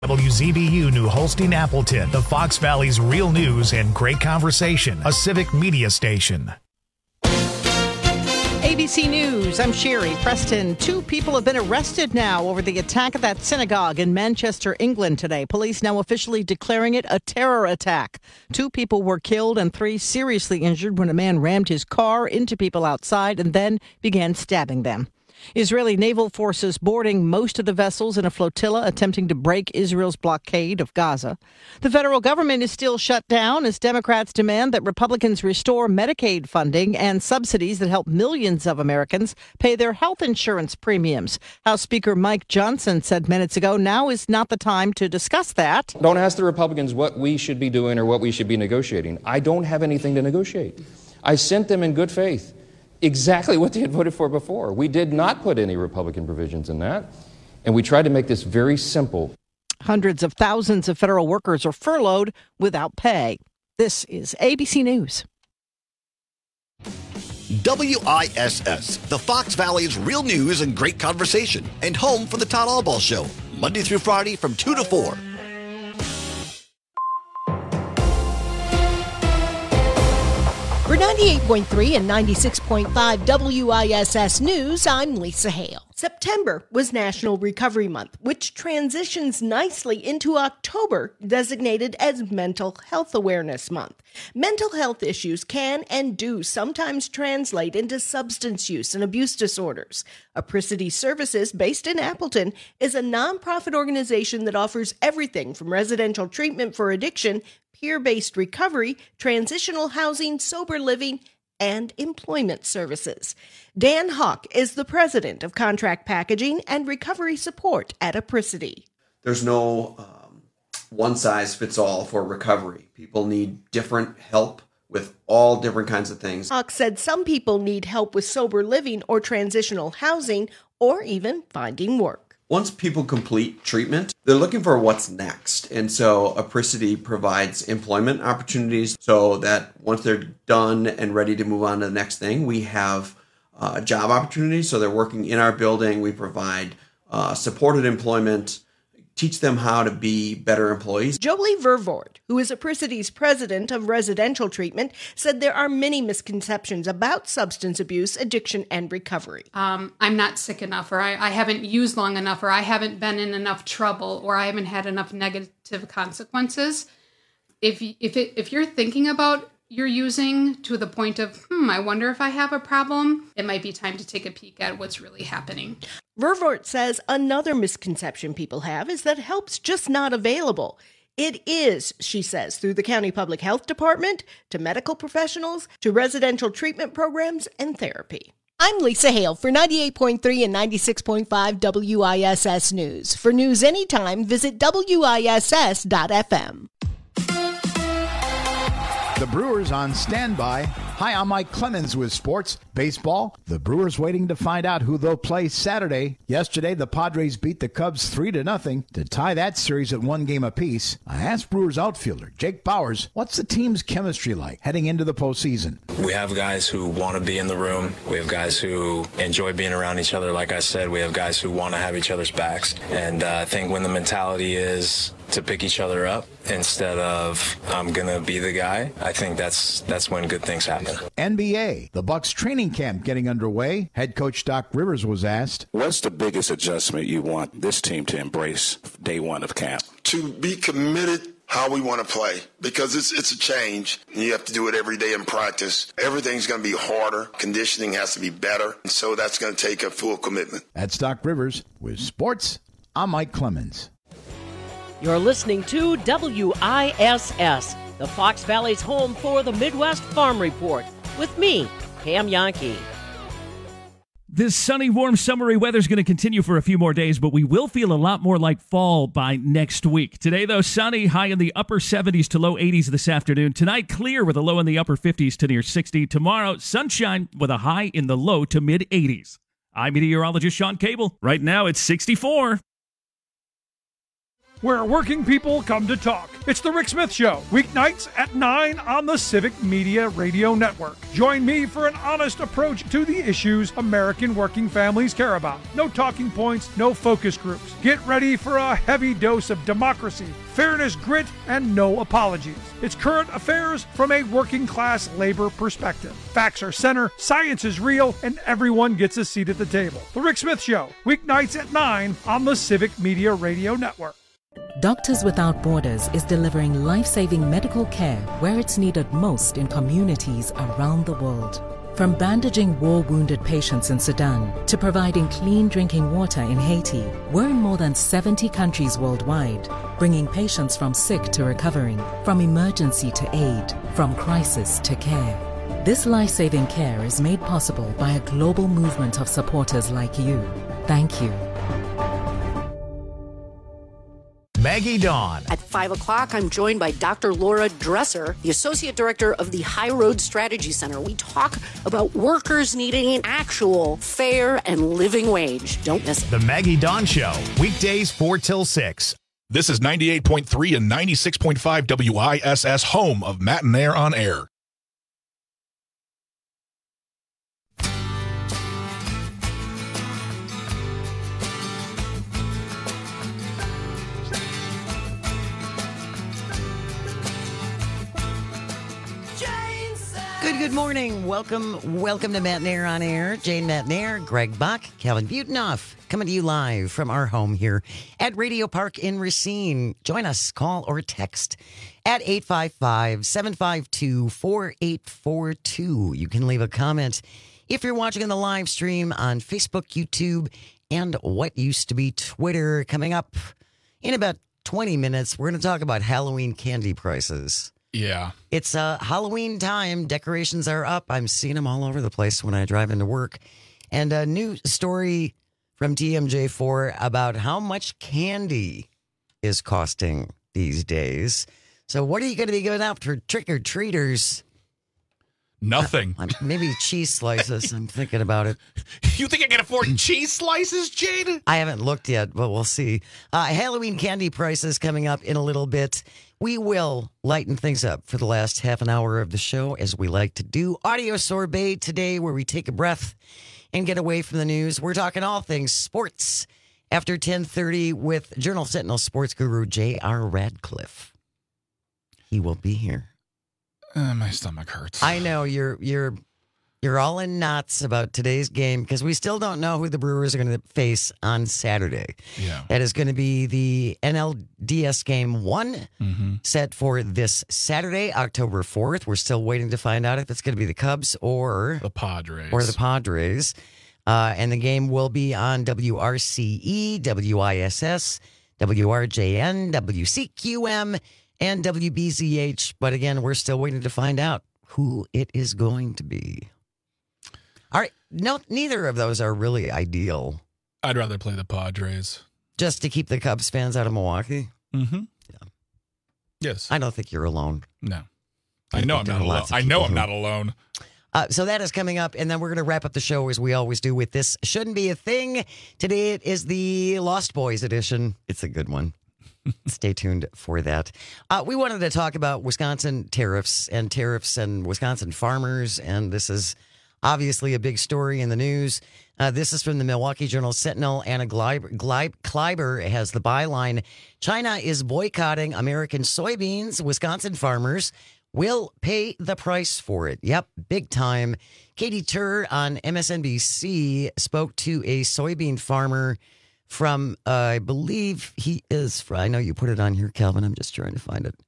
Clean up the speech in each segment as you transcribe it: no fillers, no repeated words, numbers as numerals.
WZBU New Holstein Appleton, the Fox Valley's real news and great conversation, a civic media station. ABC News, I'm Sherry Preston. 2 people have been arrested now over the attack at that synagogue in Manchester, England today. Police now officially declaring it a terror attack. 2 people were killed and 3 seriously injured when a man rammed his car into people outside and then began stabbing them. Israeli naval forces boarding most of the vessels in a flotilla attempting to break Israel's blockade of Gaza. The federal government is still shut down as Democrats demand that Republicans restore Medicaid funding and subsidies that help millions of Americans pay their health insurance premiums. House Speaker Mike Johnson said minutes ago, now is not the time to discuss that. Don't ask the Republicans what we should be doing or what we should be negotiating. I don't have anything to negotiate. I sent them in good faith exactly what they had voted for before. We did not put any Republican provisions in that, and we tried to make this very simple. Hundreds of thousands of federal workers are furloughed without pay. This is ABC News. WISS, the Fox Valley's real news and great conversation, and home for the Todd Albaugh Show, Monday through Friday from 2 to 4. For 98.3 and 96.5 WISS News, I'm Lisa Hale. September was National Recovery Month, which transitions nicely into October, designated as Mental Health Awareness Month. Mental health issues can and do sometimes translate into substance use and abuse disorders. Apricity Services, based in Appleton, is a nonprofit organization that offers everything from residential treatment for addiction, peer-based recovery, transitional housing, sober living, and employment services. Dan Hawk is the president of Contract Packaging and Recovery Support at Apricity. There's no one-size-fits-all for recovery. People need different help with all different kinds of things. Hawk said some people need help with sober living or transitional housing or even finding work. Once people complete treatment, they're looking for what's next. And so Apricity provides employment opportunities so that once they're done and ready to move on to the next thing, we have job opportunities. So they're working in our building. We provide supported employment, teach them how to be better employees. Jolie Vervoort, who is Apricity's president of residential treatment, said there are many misconceptions about substance abuse, addiction, and recovery. I'm not sick enough, or I haven't used long enough, or I haven't been in enough trouble, or I haven't had enough negative consequences. If you're thinking about you're using to the point of, I wonder if I have a problem, it might be time to take a peek at what's really happening. Vervoort says another misconception people have is that help's just not available. It is, she says, through the county public health department, to medical professionals, to residential treatment programs, and therapy. I'm Lisa Hale for 98.3 and 96.5 WISS News. For news anytime, visit WISS.FM. The Brewers on standby. Hi, I'm Mike Clemens with sports. Baseball, the Brewers waiting to find out who they'll play Saturday. Yesterday, the Padres beat the Cubs 3-0 to tie that series at 1 game apiece. I asked Brewers outfielder Jake Bauers, what's the team's chemistry like heading into the postseason? We have guys who want to be in the room. We have guys who enjoy being around each other. Like I said, we have guys who want to have each other's backs. And I think when the mentality is to pick each other up instead of I'm going to be the guy, I think that's when good things happen. NBA, the Bucks training camp getting underway. Head coach Doc Rivers was asked, what's the biggest adjustment you want this team to embrace day one of camp? To be committed how we want to play, because it's a change. You have to do it every day in practice. Everything's going to be harder. Conditioning has to be better. And so that's going to take a full commitment. That's Doc Rivers with sports. I'm Mike Clemens. You're listening to WISS, the Fox Valley's home for the Midwest Farm Report, with me, Pam Yankee. This sunny, warm, summery weather is going to continue for a few more days, but we will feel a lot more like fall by next week. Today, though, sunny, high in the upper 70s to low 80s this afternoon. Tonight, clear with a low in the upper 50s to near 60. Tomorrow, sunshine with a high in the low to mid 80s. I'm meteorologist Sean Cable. Right now, it's 64. where working people come to talk. It's The Rick Smith Show, weeknights at 9 on the Civic Media Radio Network. Join me for an honest approach to the issues American working families care about. No talking points, no focus groups. Get ready for a heavy dose of democracy, fairness, grit, and no apologies. It's current affairs from a working class labor perspective. Facts are center, science is real, and everyone gets a seat at the table. The Rick Smith Show, weeknights at 9 on the Civic Media Radio Network. Doctors Without Borders is delivering life-saving medical care where it's needed most in communities around the world. From bandaging war-wounded patients in Sudan to providing clean drinking water in Haiti, we're in more than 70 countries worldwide, bringing patients from sick to recovering, from emergency to aid, from crisis to care. This life-saving care is made possible by a global movement of supporters like you. Thank you. Maggie Dawn. At 5 o'clock, I'm joined by Dr. Laura Dresser, the Associate Director of the High Road Strategy Center. We talk about workers needing an actual fair and living wage. Don't miss it. The Maggie Dawn Show, weekdays 4 till 6. This is 98.3 and 96.5 WISS, home of Matt and Air on Air. Good morning. Welcome to Matt and Air on Air. Jane Matt and Air, Greg Bach, Calvin Butenoff, coming to you live from our home here at Radio Park in Racine. Join us, call or text at 855-752-4842. You can leave a comment if you're watching in the live stream on Facebook, YouTube, and what used to be Twitter. Coming up in about 20 minutes, we're going to talk about Halloween candy prices. Yeah. It's Halloween time. Decorations are up. I'm seeing them all over the place when I drive into work. And a new story from TMJ4 about how much candy is costing these days. So what are you going to be giving out for trick-or-treaters? Nothing. Maybe cheese slices. I'm thinking about it. You think I can afford cheese slices, Jade? I haven't looked yet, but we'll see. Halloween candy prices coming up in a little bit. We will lighten things up for the last half an hour of the show, as we like to do. Audio sorbet today, where we take a breath and get away from the news. We're talking all things sports after 10:30 with Journal Sentinel sports guru J.R. Radcliffe. He will be here. My stomach hurts. I know you're all in knots about today's game because we still don't know who the Brewers are going to face on Saturday. Yeah. That is going to be the NLDS Game 1 set for this Saturday, October 4th. We're still waiting to find out if it's going to be the Cubs or the Padres. And the game will be on WRCE, WISS, WRJN, WCQM, and WBZH. But again, we're still waiting to find out who it is going to be. All right. No, neither of those are really ideal. I'd rather play the Padres. Just to keep the Cubs fans out of Milwaukee? Mm-hmm. Yeah. Yes. I don't think you're alone. No. I know I'm not alone. I know I'm not alone. So that is coming up, and then we're going to wrap up the show as we always do with This Shouldn't Be a Thing. Today it is the Lost Boys edition. It's a good one. Stay tuned for that. We wanted to talk about Wisconsin tariffs and Wisconsin farmers, and this is obviously a big story in the news. This is from the Milwaukee Journal Sentinel. Anna Kleiber has the byline, China is boycotting American soybeans. Wisconsin farmers will pay the price for it. Yep, big time. Katie Tur on MSNBC spoke to a soybean farmer from, I believe he is from, I know you put it on here, Calvin. I'm just trying to find it.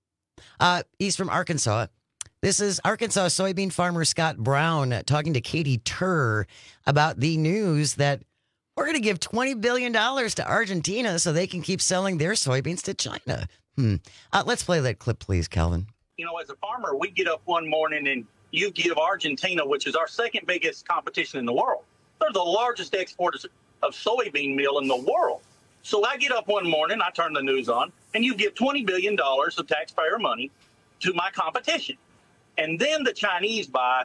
He's from Arkansas. This is Arkansas soybean farmer Scott Brown talking to Katie Tur about the news that we're going to give $20 billion to Argentina so they can keep selling their soybeans to China. Let's play that clip, please, Calvin. You know, as a farmer, we get up one morning and you give Argentina, which is our second biggest competition in the world. They're the largest exporters of soybean meal in the world. So I get up one morning, I turn the news on, and you give $20 billion of taxpayer money to my competition. And then the Chinese buy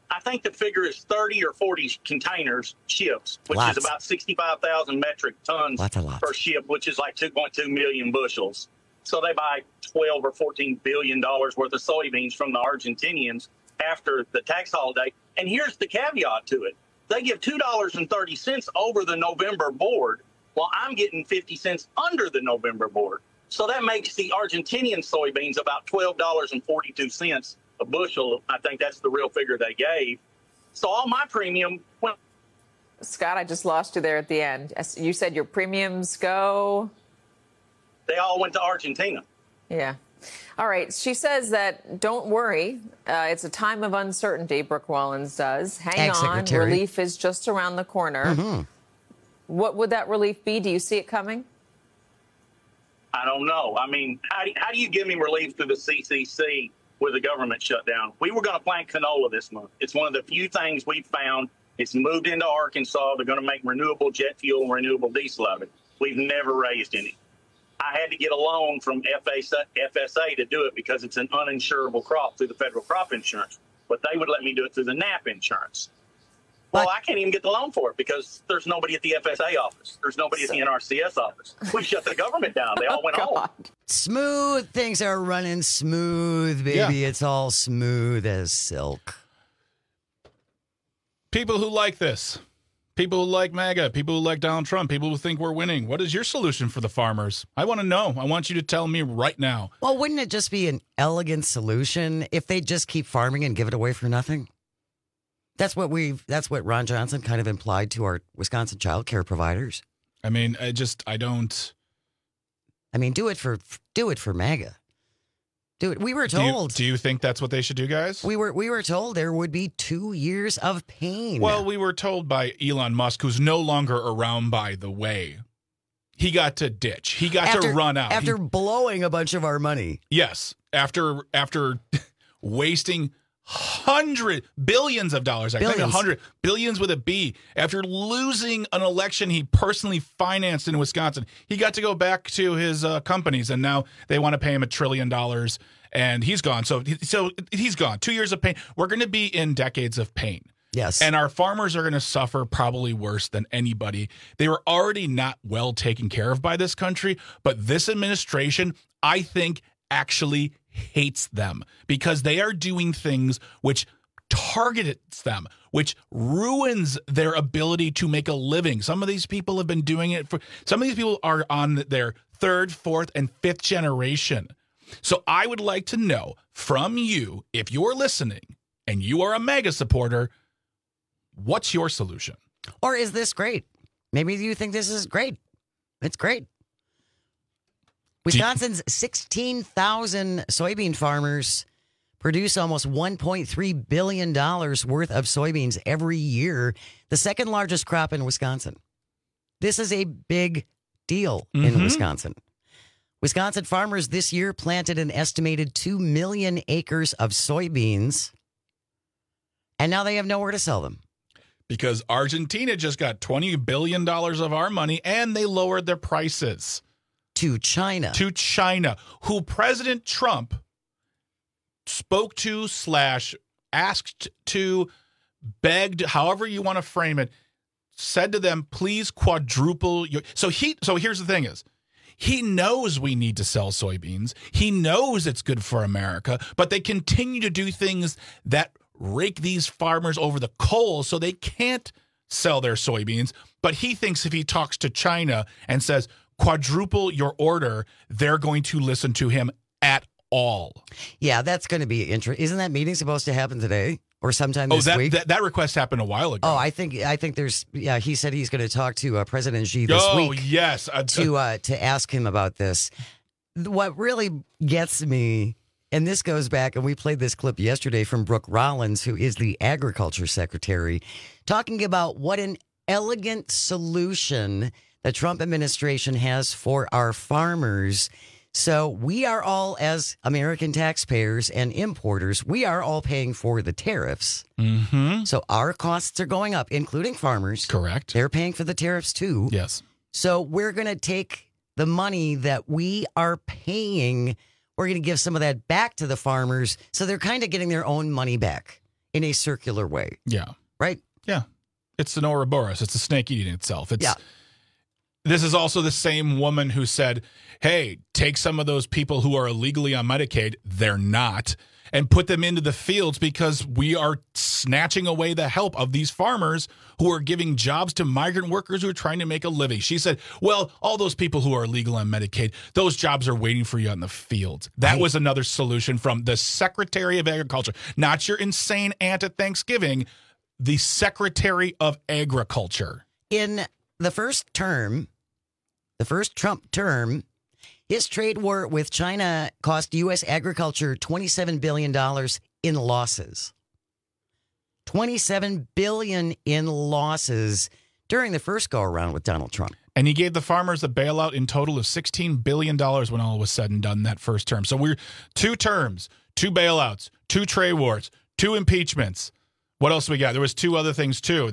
I think the figure is 30 or 40 containers, ships, which Lots. is about 65,000 metric tons Lots. per ship, which is like 2.2 million bushels. So they buy $12 or $14 billion worth of soybeans from the Argentinians after the tax holiday. And here's the caveat to it. They give $2.30 over the November board, while I'm getting 50 cents under the November board. So that makes the Argentinian soybeans about $12.42 a bushel. I think that's the real figure they gave. So all my premium went. Scott, I just lost you there at the end. You said your premiums go? They all went to Argentina. Yeah. All right. She says that don't worry. It's a time of uncertainty, Brooke Wallens does. Hang on. Relief is just around the corner. Mm-hmm. What would that relief be? Do you see it coming? I don't know. I mean, how do you give me relief through the CCC with the government shutdown? We were going to plant canola this month. It's one of the few things we've found. It's moved into Arkansas. They're going to make renewable jet fuel and renewable diesel out of it. We've never raised any. I had to get a loan from FSA to do it because it's an uninsurable crop through the federal crop insurance. But they would let me do it through the NAP insurance. Well, I can't even get the loan for it because there's nobody at the FSA office. There's nobody at the NRCS office. We shut the government down. They all went home. Smooth. Things are running smooth, baby. Yeah. It's all smooth as silk. People who like this, people who like MAGA, people who like Donald Trump, people who think we're winning. What is your solution for the farmers? I want to know. I want you to tell me right now. Well, wouldn't it just be an elegant solution if they just keep farming and give it away for nothing? That's what Ron Johnson kind of implied to our Wisconsin child care providers. I mean, I don't. I mean, do it for MAGA. Do it. We were told. Do you think that's what they should do, guys? We were told there would be 2 years of pain. Well, we were told by Elon Musk, who's no longer around, by the way. He got to ditch. He got to run out. After blowing a bunch of our money. Yes. After wasting billions of dollars. I think 100 billions with a B. After losing an election he personally financed in Wisconsin, he got to go back to his companies, and now they want to pay him $1 trillion, and he's gone. So he's gone. 2 years of pain. We're going to be in decades of pain. Yes. And our farmers are going to suffer probably worse than anybody. They were already not well taken care of by this country, but this administration, I think, actually hates them because they are doing things which targets them, which ruins their ability to make a living. Some of these people have been doing it some of these people are on their third, fourth, and fifth generation. So I would like to know from you, if you're listening and you are a MAGA supporter, what's your solution? Or is this great? Maybe you think this is great. It's great. Wisconsin's 16,000 soybean farmers produce almost $1.3 billion worth of soybeans every year, the second largest crop in Wisconsin. This is a big deal in Wisconsin. Wisconsin farmers this year planted an estimated 2 million acres of soybeans, and now they have nowhere to sell them. Because Argentina just got $20 billion of our money, and they lowered their prices. To China, who President Trump spoke to / asked to, begged, however you want to frame it, said to them, please quadruple your. So here's the thing is, he knows we need to sell soybeans. He knows it's good for America, but they continue to do things that rake these farmers over the coals so they can't sell their soybeans. But he thinks if he talks to China and says, quadruple your order, they're going to listen to him at all. Yeah, that's going to be interesting. Isn't that meeting supposed to happen today or sometime this week? That request happened a while ago. Oh, I think there's. Yeah, he said he's going to talk to President Xi this week. Oh, yes, to ask him about this. What really gets me, and this goes back, and we played this clip yesterday from Brooke Rollins, who is the Agriculture Secretary, talking about what an elegant solution the Trump administration has for our farmers. So we are all, as American taxpayers and importers, we are all paying for the tariffs. Mm-hmm. So our costs are going up, including farmers. Correct. They're paying for the tariffs too. Yes. So we're going to take the money that we are paying, we're going to give some of that back to the farmers. So they're kind of getting their own money back in a circular way. Yeah. Right? Yeah. It's an Ouroboros. It's a snake eating itself. This is also the same woman who said, hey, take some of those people who are illegally on Medicaid, they're not, and put them into the fields because we are snatching away the help of these farmers who are giving jobs to migrant workers who are trying to make a living. She said, well, all those people who are illegal on Medicaid, those jobs are waiting for you on the fields. That was another solution from the Secretary of Agriculture, not your insane aunt at Thanksgiving, the Secretary of Agriculture. In the first Trump term, his trade war with China cost U.S. agriculture $27 billion in losses. $27 billion in losses during the first go-around with Donald Trump. And he gave the farmers a bailout in total of $16 billion when all was said and done that first term. So we're 2 terms, 2 bailouts, 2 trade wars, 2 impeachments. What else we got? There was 2 other things, too.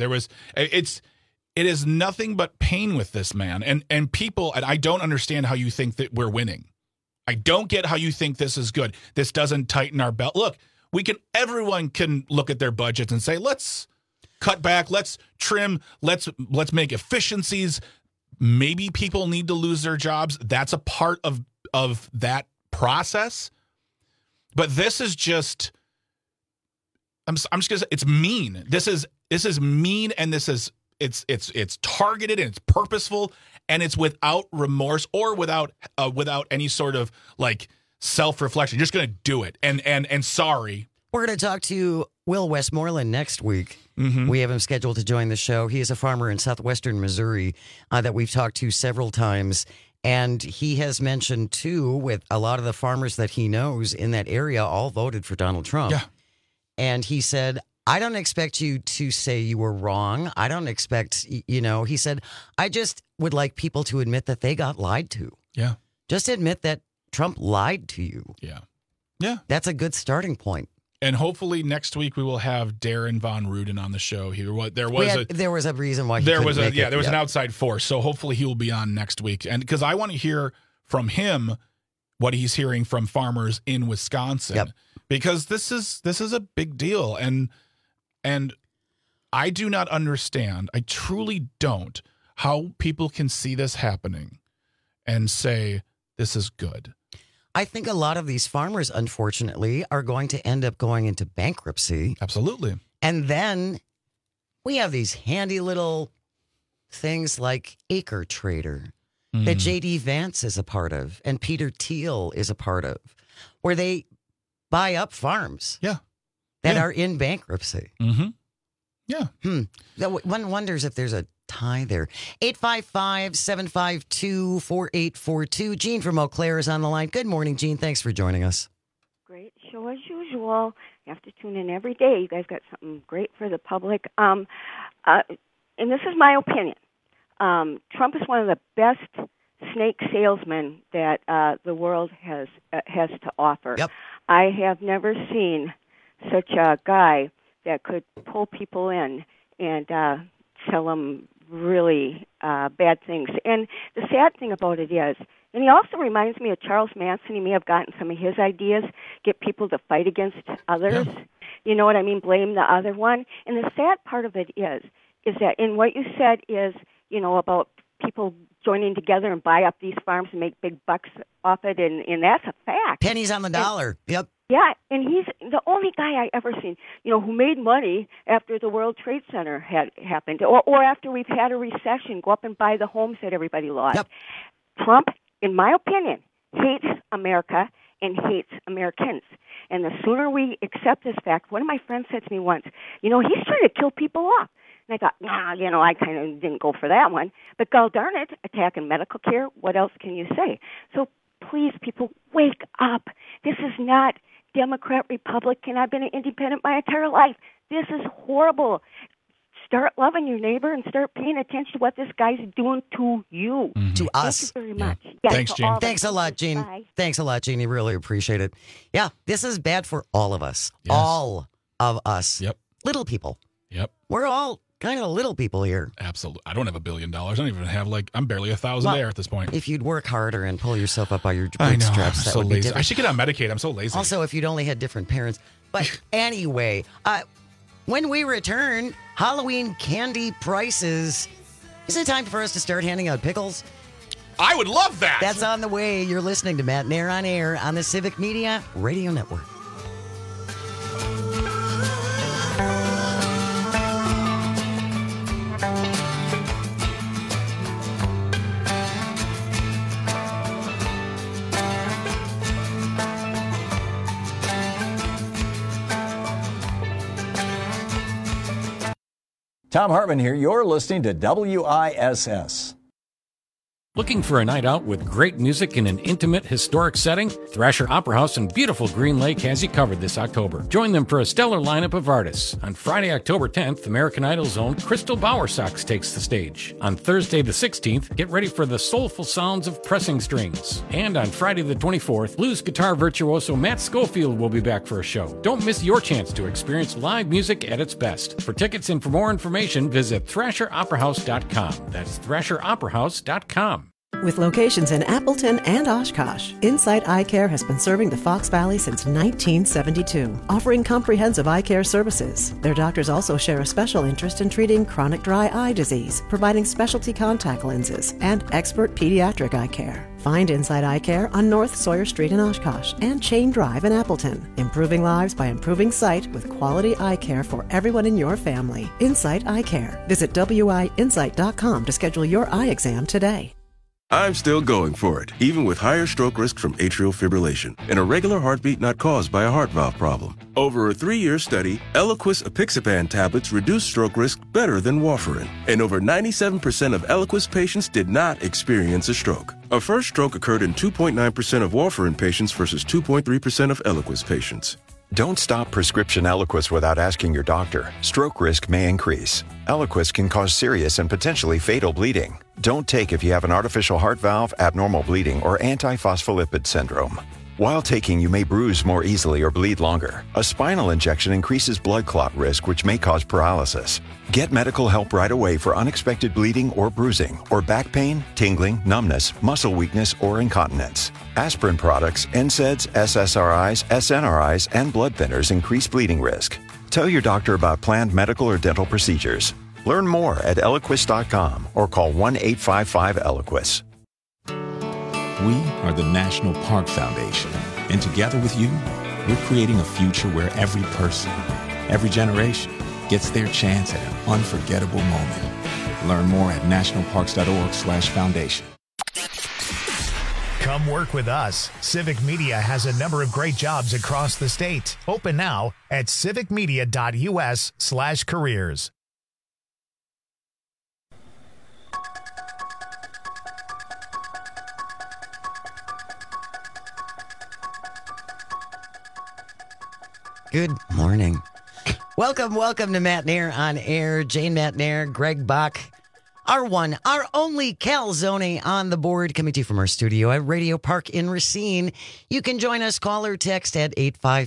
It is nothing but pain with this man. And people, and I don't understand how you think that we're winning. I don't get how you think this is good. This doesn't tighten our belt. Look, everyone can look at their budgets and say, let's cut back, let's trim, let's make efficiencies. Maybe people need to lose their jobs. That's a part of that process. But this is just, I'm just gonna say, it's mean. This is mean, and this is it's targeted and it's purposeful, and it's without remorse or without any sort of like self-reflection. You're just going to do it. And sorry. We're going to talk to Will Westmoreland next week. Mm-hmm. We have him scheduled to join the show. He is a farmer in southwestern Missouri that we've talked to several times. And he has mentioned, too, with a lot of the farmers that he knows in that area all voted for Donald Trump. Yeah. And he said, I don't expect you to say you were wrong. I don't expect, he said, I just would like people to admit that they got lied to. Yeah. Just admit that Trump lied to you. Yeah. Yeah. That's a good starting point. And hopefully next week we will have Darren Von Ruden on the show here. There was a reason why there was an outside force. So hopefully he will be on next week. And because I want to hear from him what he's hearing from farmers in Wisconsin. Yep. Because this is a big deal. And I do not understand, I truly don't, how people can see this happening and say, this is good. I think a lot of these farmers, unfortunately, are going to end up going into bankruptcy. Absolutely. And then we have these handy little things like Acre Trader that J.D. Vance is a part of and Peter Thiel is a part of, where they buy up farms. Yeah. That are in bankruptcy. Mm-hmm. Yeah. One wonders if there's a tie there. 855-752-4842. Jean from Eau Claire is on the line. Good morning, Jean. Thanks for joining us. Great show as usual. You have to tune in every day. You guys got something great for the public. And this is my opinion. Trump is one of the best snake salesmen that the world has to offer. Yep. I have never seen such a guy that could pull people in and tell them really bad things. And the sad thing about it is, and he also reminds me of Charles Manson. He may have gotten some of his ideas, get people to fight against others. Yeah. You know what I mean? Blame the other one. And the sad part of it is that in what you said is, about people joining together and buy up these farms and make big bucks off it, and that's a fact. Pennies on the dollar. Yep. Yeah, and he's the only guy I ever seen, who made money after the World Trade Center had happened, or after we've had a recession, go up and buy the homes that everybody lost. Yep. Trump, in my opinion, hates America and hates Americans. And the sooner we accept this fact, one of my friends said to me once, he's trying to kill people off. And I thought, I kind of didn't go for that one. But God darn it, attacking medical care, what else can you say? So please, people, wake up. This is not Democrat, Republican. I've been an independent my entire life. This is horrible. Start loving your neighbor and start paying attention to what this guy's doing to you. Mm-hmm. To us. Thank you very much. Yeah. Yes, thanks, Jean. Thanks a lot, Jean. Bye. Thanks a lot, Jean. You really appreciate it. Yeah, this is bad for all of us. Yes. All of us. Yep. Little people. Yep. We're all kind of little people here. Absolutely. I don't have $1 billion. I don't even have I'm barely 1,000 there at this point. If you'd work harder and pull yourself up by your I know. bootstraps, I'm so lazy. I should get on Medicaid. I'm so lazy. Also, if you'd only had different parents. But anyway, When we return, Halloween candy prices. Is it time for us to start handing out pickles? I would love that. That's on the way. You're listening to Matt Nair on Air on the Civic Media Radio Network. Tom Hartman here. You're listening to WISS. Looking for a night out with great music in an intimate, historic setting? Thrasher Opera House in beautiful Green Lake has you covered this October. Join them for a stellar lineup of artists. On Friday, October 10th, American Idol's own Crystal Bowersox takes the stage. On Thursday, the 16th, get ready for the soulful sounds of Pressing Strings. And on Friday, the 24th, blues guitar virtuoso Matt Schofield will be back for a show. Don't miss your chance to experience live music at its best. For tickets and for more information, visit ThrasherOperaHouse.com. That's ThrasherOperaHouse.com. With locations in Appleton and Oshkosh, Insight Eye Care has been serving the Fox Valley since 1972, offering comprehensive eye care services. Their doctors also share a special interest in treating chronic dry eye disease, providing specialty contact lenses, and expert pediatric eye care. Find Insight Eye Care on North Sawyer Street in Oshkosh and Chain Drive in Appleton. Improving lives by improving sight with quality eye care for everyone in your family. Insight Eye Care. Visit WIInsight.com to schedule your eye exam today. I'm still going for it, even with higher stroke risk from atrial fibrillation, and a regular heartbeat not caused by a heart valve problem. Over a 3-year study, Eliquis apixaban tablets reduced stroke risk better than warfarin, and over 97% of Eliquis patients did not experience a stroke. A first stroke occurred in 2.9% of warfarin patients versus 2.3% of Eliquis patients. Don't stop prescription Eliquis without asking your doctor. Stroke risk may increase. Eliquis can cause serious and potentially fatal bleeding. Don't take if you have an artificial heart valve, abnormal bleeding, or antiphospholipid syndrome. While taking, you may bruise more easily or bleed longer. A spinal injection increases blood clot risk, which may cause paralysis. Get medical help right away for unexpected bleeding or bruising, or back pain, tingling, numbness, muscle weakness, or incontinence. Aspirin products, NSAIDs, SSRIs, SNRIs, and blood thinners increase bleeding risk. Tell your doctor about planned medical or dental procedures. Learn more at Eliquis.com or call 1-855-ELIQUIS. We are the National Park Foundation, and together with you, we're creating a future where every person, every generation, gets their chance at an unforgettable moment. Learn more at nationalparks.org/foundation. Come work with us. Civic Media has a number of great jobs across the state. Open now at civicmedia.us/careers. Good morning. Welcome to Matt Nair on Air. Jane Matt Nair, Greg Bach, our one, our only Calzone on the board, coming to you from our studio at Radio Park in Racine. You can join us, call or text at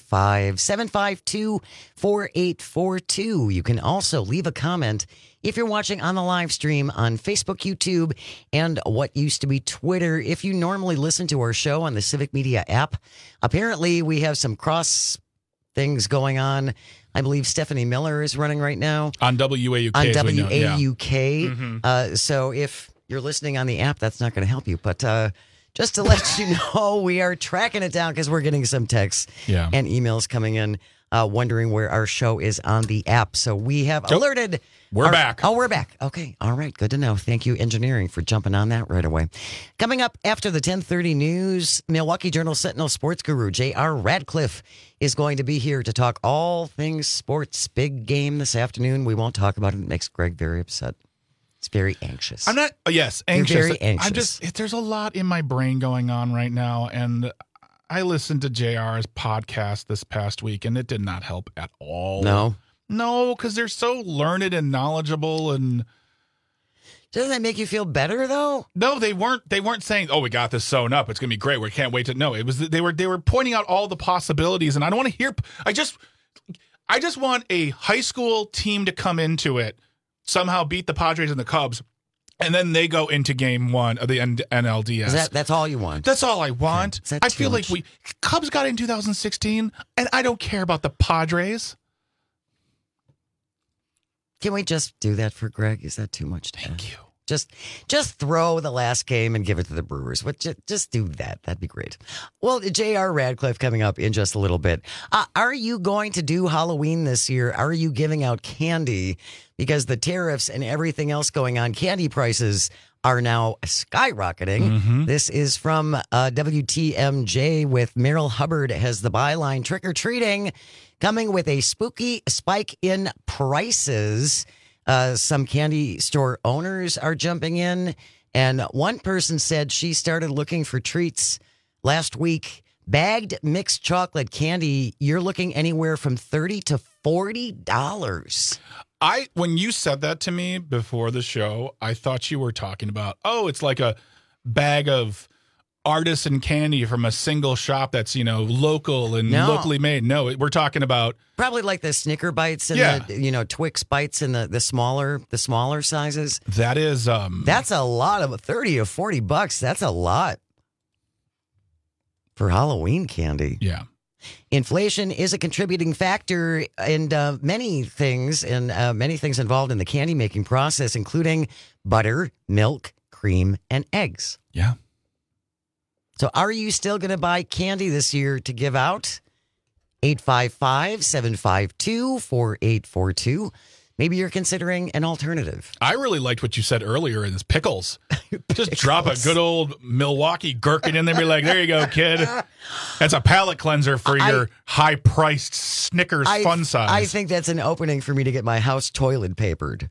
855-752-4842. You can also leave a comment if you're watching on the live stream on Facebook, YouTube, and what used to be Twitter. If you normally listen to our show on the Civic Media app, apparently we have some cross things going on. I believe Stephanie Miller is running right now on WAUK. On WAUK. So if you're listening on the app, that's not going to help you. But just to let you know, we are tracking it down because we're getting some texts and emails coming in wondering where our show is on the app. So we have alerted. We're back. Oh, we're back. Okay. All right. Good to know. Thank you, engineering, for jumping on that right away. Coming up after the 10:30 news, Milwaukee Journal Sentinel sports guru J.R. Radcliffe is going to be here to talk all things sports. Big game this afternoon. We won't talk about it. It makes Greg very upset. It's very anxious. I'm not. Yes, anxious. You're very anxious. I'm just. There's a lot in my brain going on right now, and I listened to JR's podcast this past week, and it did not help at all. No, because they're so learned and knowledgeable, and doesn't that make you feel better though? No, they weren't. They weren't saying, "Oh, we got this sewn up. It's gonna be great. We can't wait to." No, it was. They were pointing out all the possibilities, and I don't want to hear. I just want a high school team to come into it, somehow beat the Padres and the Cubs, and then they go into game one of the NLDS. That's all you want? That's all I want. I feel like Cubs got in 2016, and I don't care about the Padres. Can we just do that for Greg? Is that too much to Thank you. Just throw the last game and give it to the Brewers. Just do that. That'd be great. Well, J.R. Radcliffe coming up in just a little bit. Are you going to do Halloween this year? Are you giving out candy? Because the tariffs and everything else going on, candy prices are now skyrocketing. Mm-hmm. This is from WTMJ with Merrill Hubbard has the byline, trick-or-treating, coming with a spooky spike in prices. Some candy store owners are jumping in, and one person said she started looking for treats last week. Bagged mixed chocolate candy, you're looking anywhere from $30 to $40. When you said that to me before the show, I thought you were talking about, it's like a bag of artisan candy from a single shop that's, local and locally made. No, we're talking about probably like the Snicker bites and the, Twix bites and the smaller sizes. That is that's a lot of $30 to $40. That's a lot for Halloween candy. Yeah. Inflation is a contributing factor in many things involved in the candy making process, including butter, milk, cream, and eggs. Yeah. So are you still going to buy candy this year to give out? 855-752-4842. Maybe you're considering an alternative. I really liked what you said earlier in this pickles. Just drop a good old Milwaukee gherkin in there and be like, there you go, kid. That's a palate cleanser for your high-priced Snickers fun size. I think that's an opening for me to get my house toilet papered.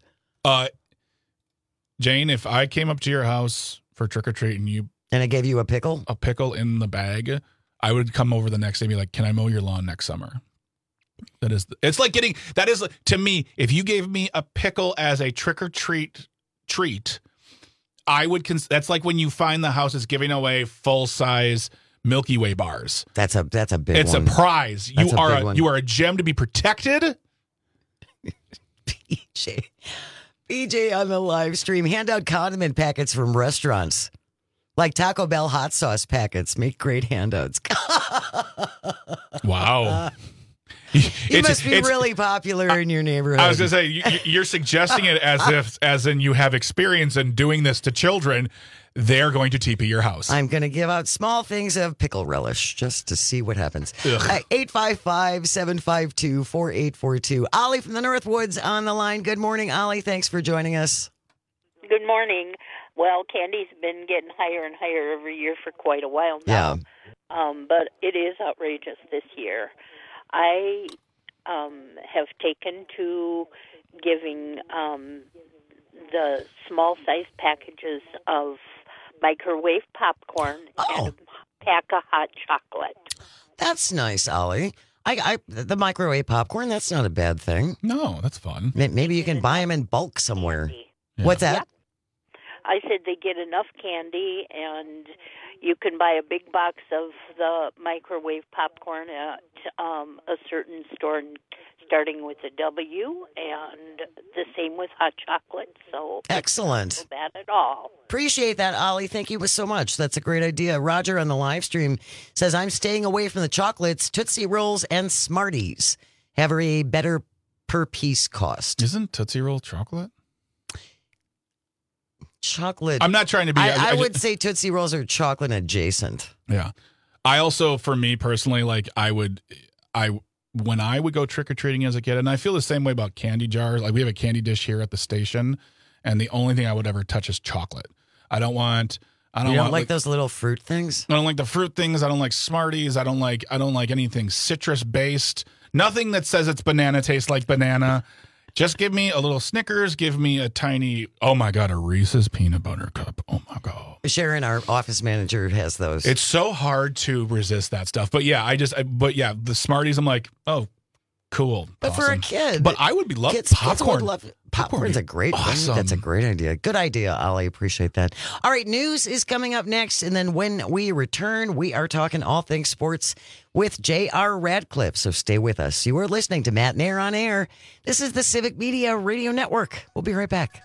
Jane, if I came up to your house for trick-or-treat and I gave you a pickle? A pickle in the bag, I would come over the next day and be like, can I mow your lawn next summer? To me, if you gave me a pickle as a trick-or-treat treat, that's like when you find the house is giving away full-size Milky Way bars. That's a big one. It's a prize. You are a gem to be protected. BJ on the live stream, hand out condiment packets from restaurants. Like Taco Bell hot sauce packets. Make great handouts. Wow. You must be really popular in your neighborhood. I was going to say, you're suggesting it as in you have experience in doing this to children. They're going to TP your house. I'm going to give out small things of pickle relish just to see what happens. 855-752-4842. Ollie from the Northwoods on the line. Good morning, Ollie. Thanks for joining us. Good morning. Well, candy's been getting higher and higher every year for quite a while now. Yeah. But it is outrageous this year. I have taken to giving the small-sized packages of microwave popcorn and a pack of hot chocolate. That's nice, Ollie. The microwave popcorn, that's not a bad thing. No, that's fun. Maybe you can buy them in bulk somewhere. Yeah. What's that? Yep. I said they get enough candy, and you can buy a big box of the microwave popcorn at a certain store, starting with a W, and the same with hot chocolate. So excellent. It's not bad at all. Appreciate that, Ollie. Thank you so much. That's a great idea. Roger on the live stream says, I'm staying away from the chocolates, Tootsie Rolls, and Smarties. Have a better per piece cost. Isn't Tootsie Roll chocolate? Chocolate. I'm not trying to be. I would say Tootsie Rolls are chocolate adjacent. Yeah. I also, for me personally, like when I would go trick-or-treating as a kid, and I feel the same way about candy jars. Like we have a candy dish here at the station, and the only thing I would ever touch is chocolate. I don't want those little fruit things? I don't like the fruit things. I don't like Smarties. I don't like anything citrus-based. Nothing that says it's banana tastes like banana. Just give me a little Snickers. Give me a tiny, oh my God, a Reese's peanut butter cup. Oh my God. Sharon, our office manager, has those. It's so hard to resist that stuff. But yeah, the Smarties, I'm like, oh, cool. But awesome. For a kid. But I would love popcorn. Popcorn's a great awesome. That's a great idea. Good idea, Ollie. Appreciate that. All right, news is coming up next. And then when we return, we are talking all things sports with J.R. Radcliffe. So stay with us. You are listening to Matt Nair on Air. This is the Civic Media Radio Network. We'll be right back.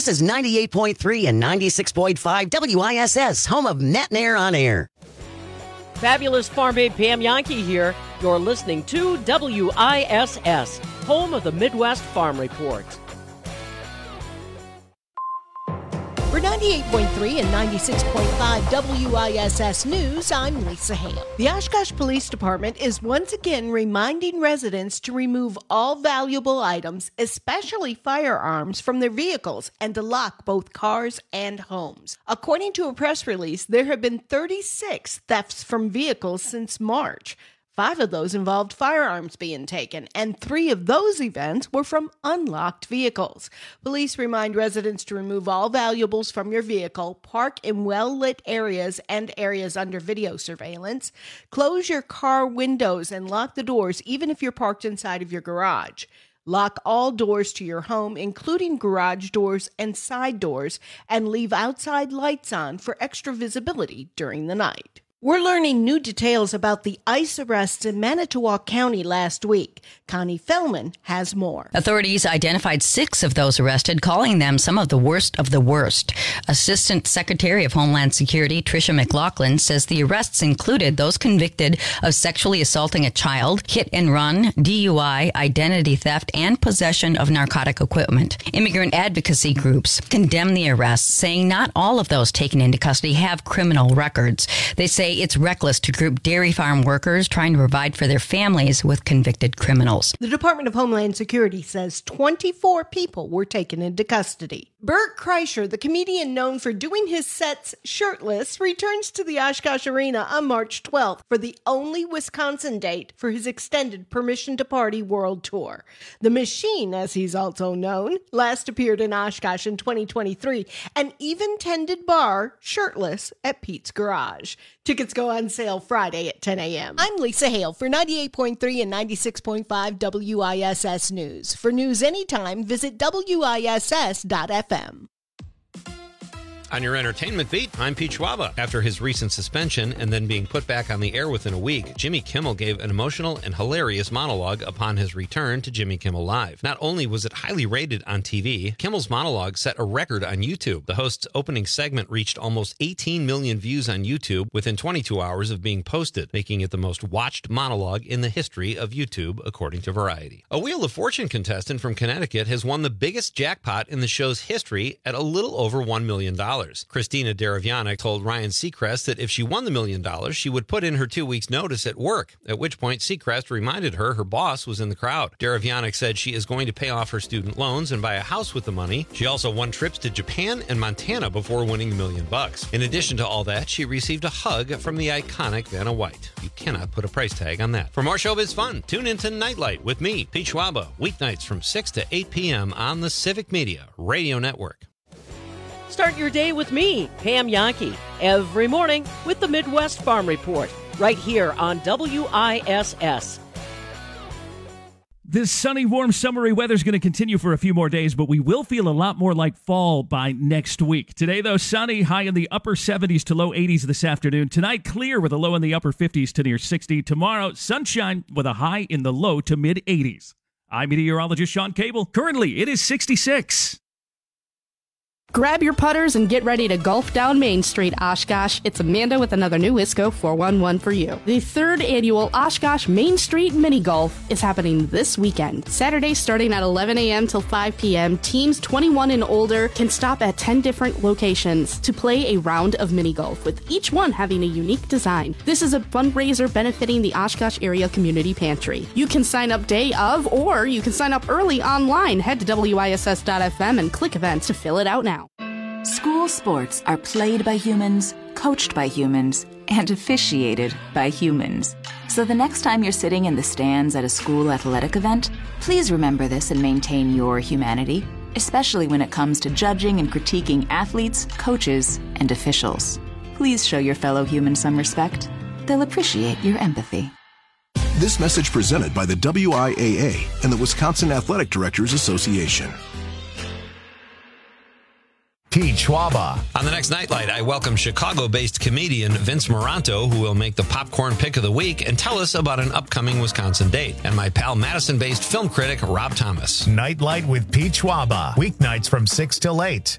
This is 98.3 and 96.5 WISS, home of Net and Air on Air. Fabulous Farm Babe Pam Yankee here. You're listening to WISS, home of the Midwest Farm Report. For 98.3 and 96.5 WISS News, I'm Lisa Hale. The Oshkosh Police Department is once again reminding residents to remove all valuable items, especially firearms, from their vehicles and to lock both cars and homes. According to a press release, there have been 36 thefts from vehicles since March. 5 of those involved firearms being taken, and 3 of those events were from unlocked vehicles. Police remind residents to remove all valuables from your vehicle, park in well-lit areas and areas under video surveillance, close your car windows and lock the doors even if you're parked inside of your garage. Lock all doors to your home, including garage doors and side doors, and leave outside lights on for extra visibility during the night. We're learning new details about the ICE arrests in Manitowoc County last week. Connie Fellman has more. Authorities identified 6 of those arrested, calling them some of the worst of the worst. Assistant Secretary of Homeland Security Tricia McLaughlin says the arrests included those convicted of sexually assaulting a child, hit and run, DUI, identity theft, and possession of narcotic equipment. Immigrant advocacy groups condemn the arrests, saying not all of those taken into custody have criminal records. They say it's reckless to group dairy farm workers trying to provide for their families with convicted criminals. The Department of Homeland Security says 24 people were taken into custody. Bert Kreischer, the comedian known for doing his sets shirtless, returns to the Oshkosh Arena on March 12th for the only Wisconsin date for his extended Permission to Party World Tour. The Machine, as he's also known, last appeared in Oshkosh in 2023 and even tended bar shirtless at Pete's Garage. Tickets go on sale Friday at 10 a.m. I'm Lisa Hale for 98.3 and 96.5 WISS News. For news anytime, visit WISS.FM. On your entertainment beat, I'm Pete Schwaba. After his recent suspension and then being put back on the air within a week, Jimmy Kimmel gave an emotional and hilarious monologue upon his return to Jimmy Kimmel Live. Not only was it highly rated on TV, Kimmel's monologue set a record on YouTube. The host's opening segment reached almost 18 million views on YouTube within 22 hours of being posted, making it the most watched monologue in the history of YouTube, according to Variety. A Wheel of Fortune contestant from Connecticut has won the biggest jackpot in the show's history at a little over $1 million. Christina Daravianic told Ryan Seacrest that if she won the $1 million, she would put in her 2 weeks' notice at work, at which point Seacrest reminded her boss was in the crowd. Daravianic said she is going to pay off her student loans and buy a house with the money. She also won trips to Japan and Montana before winning $1 million. In addition to all that, she received a hug from the iconic Vanna White. You cannot put a price tag on that. For more showbiz fun, tune into Nightlight with me, Pete Schwaba, weeknights from 6 to 8 p.m. on the Civic Media Radio Network. Start your day with me, Pam Yankee, every morning with the Midwest Farm Report, right here on WISS. This sunny, warm, summery weather is going to continue for a few more days, but we will feel a lot more like fall by next week. Today, though, sunny, high in the upper 70s to low 80s this afternoon. Tonight, clear with a low in the upper 50s to near 60. Tomorrow, sunshine with a high in the low to mid 80s. I'm meteorologist Sean Cable. Currently, it is 66. Grab your putters and get ready to golf down Main Street, Oshkosh. It's Amanda with another new ISCO 411 for you. The 3rd annual Oshkosh Main Street Mini Golf is happening this weekend. Saturday starting at 11 a.m. till 5 p.m. Teams 21 and older can stop at 10 different locations to play a round of mini golf, with each one having a unique design. This is a fundraiser benefiting the Oshkosh Area Community Pantry. You can sign up day of, or you can sign up early online. Head to WISS.FM and click events to fill it out now. School sports are played by humans, coached by humans, and officiated by humans. So the next time you're sitting in the stands at a school athletic event, please remember this and maintain your humanity, especially when it comes to judging and critiquing athletes, coaches, and officials. Please show your fellow humans some respect. They'll appreciate your empathy. This message presented by the WIAA and the Wisconsin Athletic Directors Association. Pete Schwaba. On the next Nightlight, I welcome Chicago-based comedian Vince Moranto, who will make the popcorn pick of the week and tell us about an upcoming Wisconsin date. And my pal Madison-based film critic Rob Thomas. Nightlight with Pete Schwaba. Weeknights from 6 till 8.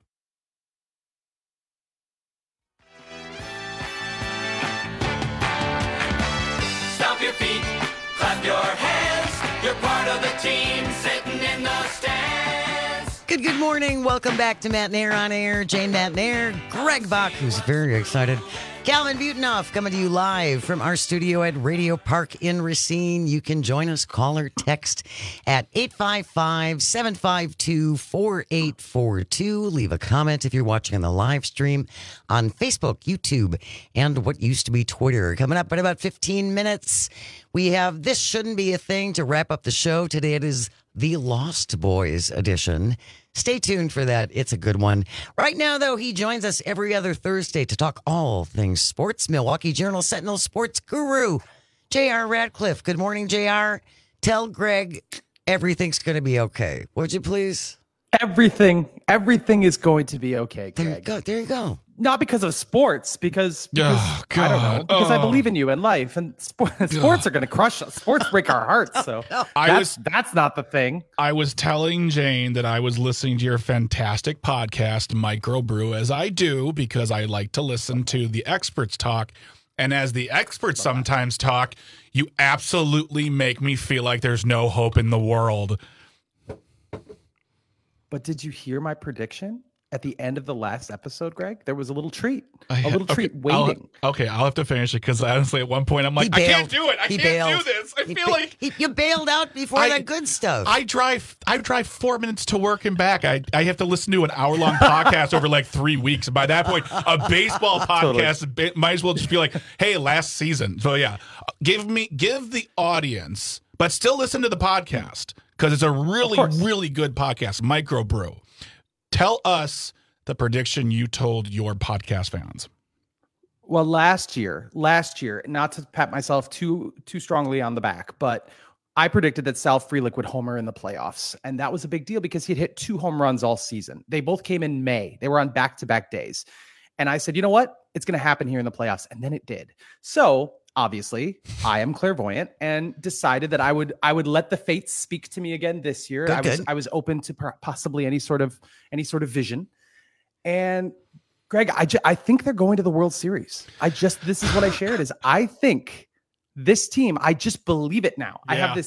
Stomp your feet, clap your hands. You're part of the team sitting in the stands. Good morning. Welcome back to Matt Nair on Air. Jane Matt Nair, Greg Bach, who's very excited. Calvin Butenoff coming to you live from our studio at Radio Park in Racine. You can join us, call or text at 855-752-4842. Leave a comment if you're watching on the live stream on Facebook, YouTube, and what used to be Twitter. Coming up in about 15 minutes, we have This Shouldn't Be a Thing to wrap up the show. Today it is the Lost Boys edition. Stay tuned for that. It's a good one. Right now, though, he joins us every other Thursday to talk all things sports. Milwaukee Journal Sentinel sports guru, J.R. Radcliffe. Good morning, J.R. Tell Greg everything's going to be okay. Would you please? Everything is going to be okay, Greg. There you go. Not because of sports, because Oh, I don't know, God. because I Oh. believe in you and life, and sports are going to crush us. Sports break our hearts, so that's not the thing. I was telling Jane that I was listening to your fantastic podcast, Microbrew, as I do, because I like to listen to the experts talk. And as the experts sometimes talk, you absolutely make me feel like there's no hope in the world. But did you hear my prediction at the end of the last episode, Greg? There was a little treat, waiting. I'll have to finish it because honestly, at one point, I'm like, I can't do it. I can't do this. I feel like you bailed out before the good stuff. I drive 4 minutes to work and back. I have to listen to an hour-long podcast over like 3 weeks. By that point, a baseball podcast might as well just be like, hey, last season. So yeah, give the audience, but still listen to the podcast because it's a really, really good podcast, Microbrew. Tell us the prediction you told your podcast fans. Well, last year, not to pat myself too strongly on the back, but I predicted that Sal Frelick would homer in the playoffs. And that was a big deal because he'd hit 2 home runs all season. They both came in May. They were on back-to-back days. And I said, you know what? It's going to happen here in the playoffs. And then it did. So obviously, I am clairvoyant and decided that I would let the fates speak to me again this year. I was open to possibly any sort of vision. And Greg, I think they're going to the World Series. This is what I shared is I think this team, I just believe it now. Yeah. I have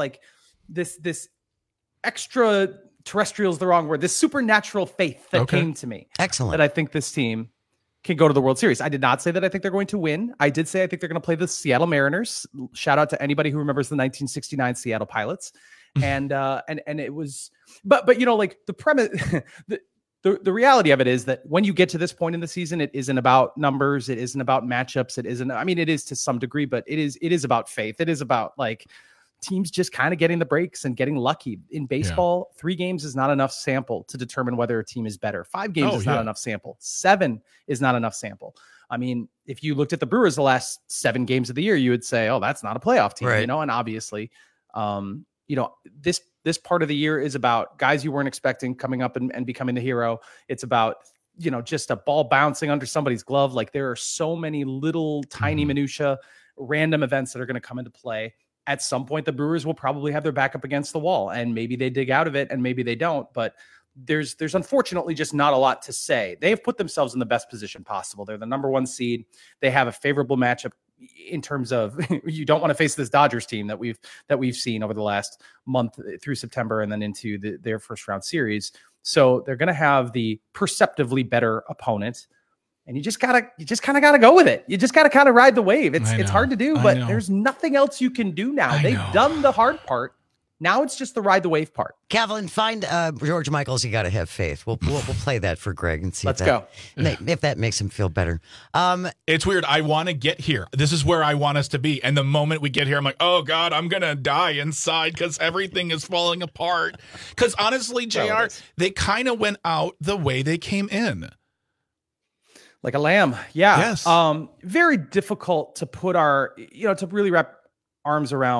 this extraterrestrial is the wrong word, this supernatural faith that came to me. Excellent. That I think this team can go to the World Series. I did not say that I think they're going to win. I did say I think they're going to play the Seattle Mariners. Shout out to anybody who remembers the 1969 Seattle Pilots. And it was, but you know, like the premise, the reality of it is that when you get to this point in the season, it isn't about numbers. It isn't about matchups. It isn't, I mean, it is to some degree, but it is about faith. It is about like teams just kind of getting the breaks and getting lucky. In baseball, 3 games is not enough sample to determine whether a team is better. 5 games is not enough sample. 7 is not enough sample. I mean, if you looked at the Brewers the last 7 games of the year, you would say, oh, that's not a playoff team, you know? And obviously, you know, this part of the year is about guys you weren't expecting coming up and becoming the hero. It's about, you know, just a ball bouncing under somebody's glove. Like there are so many little tiny minutia, random events that are going to come into play. At some point, the Brewers will probably have their back up against the wall, and maybe they dig out of it and maybe they don't. But there's unfortunately just not a lot to say. They have put themselves in the best position possible. They're the number 1 seed. They have a favorable matchup in terms of you don't want to face this Dodgers team that we've seen over the last month through September and then into their first round series. So they're going to have the perceptively better opponent. And you just kind of gotta go with it. You just gotta kind of ride the wave. It's hard to do, but there's nothing else you can do now. They've done the hard part. Now it's just the ride the wave part. Kevin, find George Michael's "You Gotta Have Faith." We'll play that for Greg and see. Let's go. If that makes him feel better. It's weird. I want to get here. This is where I want us to be. And the moment we get here, I'm like, oh God, I'm gonna die inside because everything is falling apart. Because honestly, JR, they kind of went out the way they came in. Like a lamb. Yeah. Yes. Very difficult to put to really wrap arms around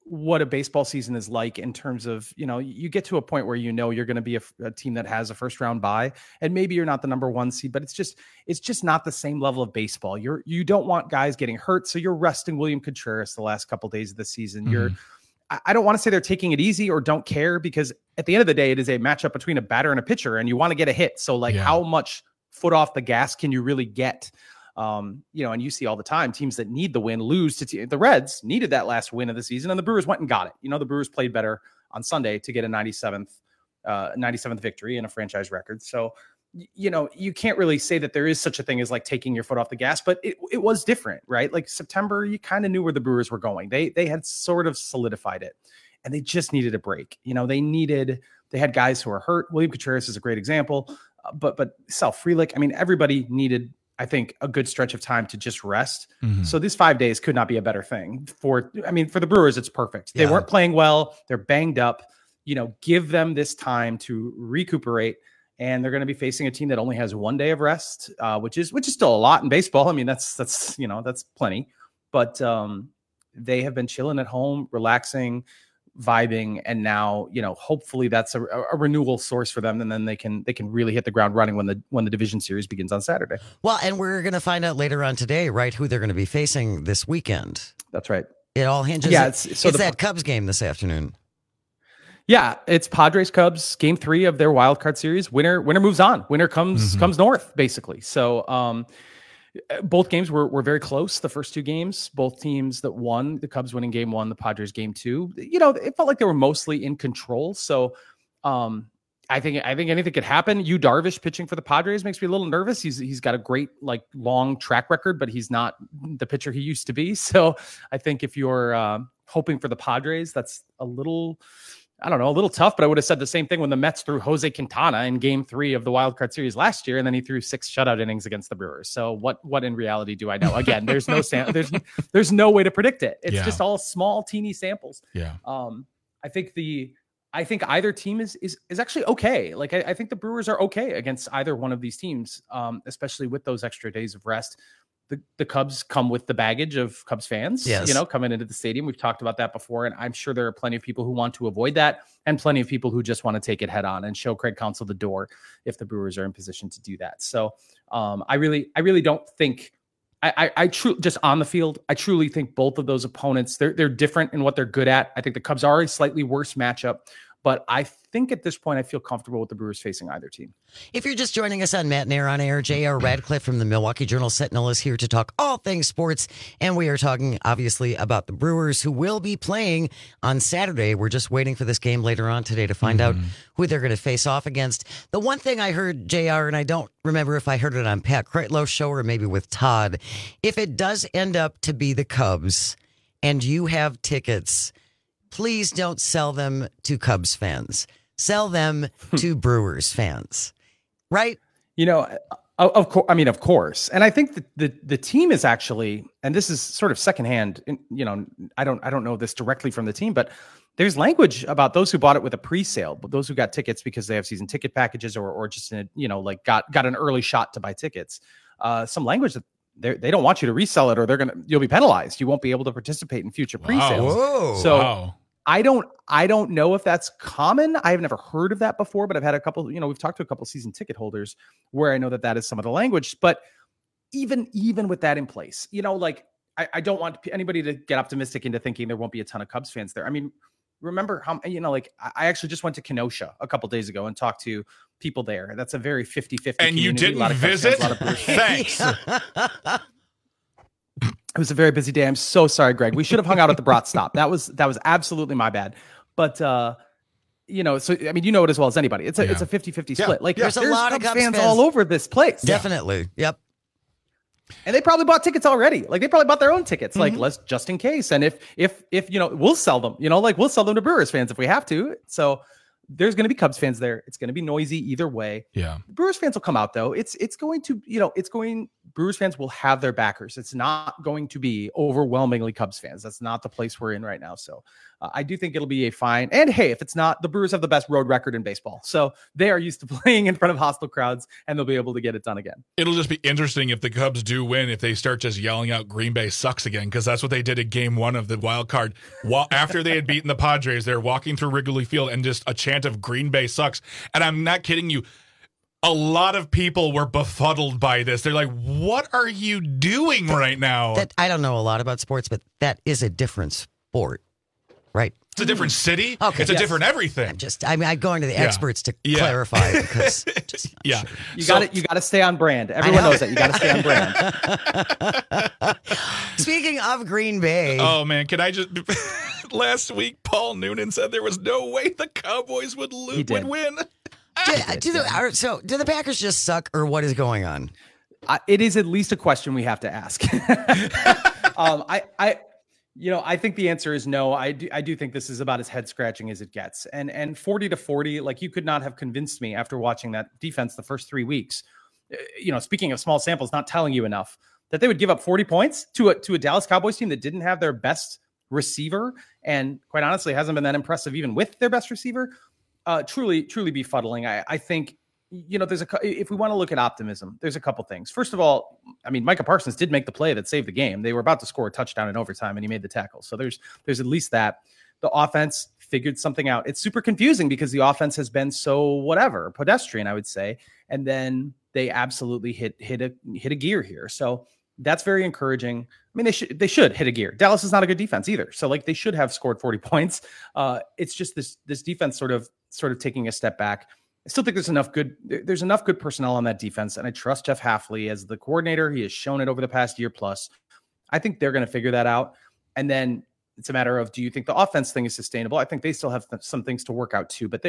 what a baseball season is like in terms of, you get to a point where you're going to be a team that has a first round bye, and maybe you're not the number 1 seed, but it's just not the same level of baseball. You don't want guys getting hurt, so you're resting William Contreras the last couple days of the season. Mm-hmm. I don't want to say they're taking it easy or don't care, because at the end of the day, it is a matchup between a batter and a pitcher, and you want to get a hit. So how much foot off the gas can you really get? And you see all the time teams that need the win lose to the Reds needed that last win of the season, and the Brewers went and got it. The Brewers played better on Sunday to get a 97th victory and a franchise record. So, you can't really say that there is such a thing as like taking your foot off the gas, but it was different, right? Like September, you kind of knew where the Brewers were going. They had sort of solidified it, and they just needed a break. They had guys who were hurt. William Contreras is a great example, but Sal Frelick, everybody needed, I think, a good stretch of time to just rest. Mm-hmm. So these 5 days could not be a better thing for the Brewers. It's perfect. They weren't playing well. They're banged up, give them this time to recuperate. And they're going to be facing a team that only has 1 day of rest, which is still a lot in baseball. That's plenty, but they have been chilling at home, relaxing, vibing, and now hopefully that's a renewal source for them, and then they can really hit the ground running when the division series begins on Saturday. Well, and we're going to find out later on today, right, who they're going to be facing this weekend. That's right. It all hinges. Yeah, it's that Cubs game this afternoon. Yeah, it's Padres Cubs game 3 of their wild card series. Winner moves on. Winner comes north, basically. So both games were very close. The first 2 games, both teams that won, the Cubs winning game 1, the Padres game 2. It felt like they were mostly in control. So I think anything could happen. Yu Darvish pitching for the Padres makes me a little nervous. He's got a great long track record, but he's not the pitcher he used to be. So I think if you're hoping for the Padres, that's a little tough, but I would have said the same thing when the Mets threw Jose Quintana in game 3 of the wild card series last year. And then he threw 6 shutout innings against the Brewers. So what in reality do I know? Again, there's no there's no way to predict it. It's just all small, teeny samples. Yeah. I think either team is actually okay. I think the Brewers are okay against either one of these teams, especially with those extra days of rest. The Cubs come with the baggage of Cubs fans, coming into the stadium. We've talked about that before, and I'm sure there are plenty of people who want to avoid that, and plenty of people who just want to take it head on and show Craig Counsell the door if the Brewers are in position to do that. So I really don't think I truly, just on the field, I truly think both of those opponents, they're different in what they're good at. I think the Cubs are a slightly worse matchup, but I think at this point, I feel comfortable with the Brewers facing either team. If you're just joining us on Matt and Air on Air, J.R. Radcliffe from the Milwaukee Journal-Sentinel is here to talk all things sports. And we are talking, obviously, about the Brewers, who will be playing on Saturday. We're just waiting for this game later on today to find out who they're going to face off against. The one thing I heard, J.R., and I don't remember if I heard it on Pat Kreitlow's show or maybe with Todd, if it does end up to be the Cubs and you have tickets, please don't sell them to Cubs fans. Sell them to Brewers fans, right? Of course. And I think that the team is actually, and this is sort of secondhand, I don't know this directly from the team, but there's language about those who bought it with a pre-sale, but those who got tickets because they have season ticket packages or just got an early shot to buy tickets. Some language that they don't want you to resell it, or you'll be penalized. You won't be able to participate in future pre-sales. Whoa. So wow. I don't know if that's common. I have never heard of that before, but I've had a couple, we've talked to a couple season ticket holders where I know that is some of the language. But even with that in place, I don't want anybody to get optimistic into thinking there won't be a ton of Cubs fans there. I mean, remember how, I actually just went to Kenosha a couple days ago and talked to people there. That's a very 50-50 And you didn't visit? Thanks. It was a very busy day. I'm so sorry, Greg. We should have hung out at the Brat Stop. That was absolutely my bad. But so it as well as anybody. It's a 50-50 split. There's a lot of Cubs fans all over this place. Definitely. Yep. And they probably bought tickets already. They probably bought their own tickets, let's just in case. And if we'll sell them, we'll sell them to Brewers fans if we have to. So there's going to be Cubs fans there. It's going to be noisy either way. Yeah. Brewers fans will come out though. Brewers fans will have their backers. It's not going to be overwhelmingly Cubs fans. That's not the place we're in right now. So I do think it'll be a fine. And hey, if it's not, the Brewers have the best road record in baseball. So they are used to playing in front of hostile crowds, and they'll be able to get it done again. It'll just be interesting if the Cubs do win, if they start just yelling out Green Bay sucks again, because that's what they did in game 1 of the wild card. After they had beaten the Padres, they're walking through Wrigley Field and just a chant of Green Bay sucks. And I'm not kidding you. A lot of people were befuddled by this. They're like, what are you doing right now? I don't know a lot about sports, but that is a different sport, right? It's a different city. Okay. It's a different everything. I'm going to the experts to clarify because sure. You got to stay on brand. Everyone knows that. You got to stay on brand. Speaking of Green Bay. Oh man, can I just last week Paul Noonan said there was no way the Cowboys would win. Do the Packers just suck, or what is going on? It is at least a question we have to ask. I think the answer is no. I do think this is about as head scratching as it gets. And 40-40, like, you could not have convinced me after watching that defense the first 3 weeks. Speaking of small samples, not telling you enough, that they would give up 40 points to a Dallas Cowboys team that didn't have their best receiver, and quite honestly hasn't been that impressive even with their best receiver. Truly befuddling. I think, if we want to look at optimism, there's a couple things. First of all, I mean, Micah Parsons did make the play that saved the game. They were about to score a touchdown in overtime, and he made the tackle. So there's at least that. The offense figured something out. It's super confusing because the offense has been so pedestrian, I would say. And then they absolutely hit a gear here. So that's very encouraging. I mean, they should hit a gear. Dallas is not a good defense either. So they should have scored 40 points. It's just this defense sort of taking a step back. I still think there's enough good personnel on that defense, and I trust Jeff Hafley as the coordinator. He has shown it over the past year plus. I think they're going to figure that out. And then it's a matter of, do you think the offense thing is sustainable? I think they still have some things to work out too, but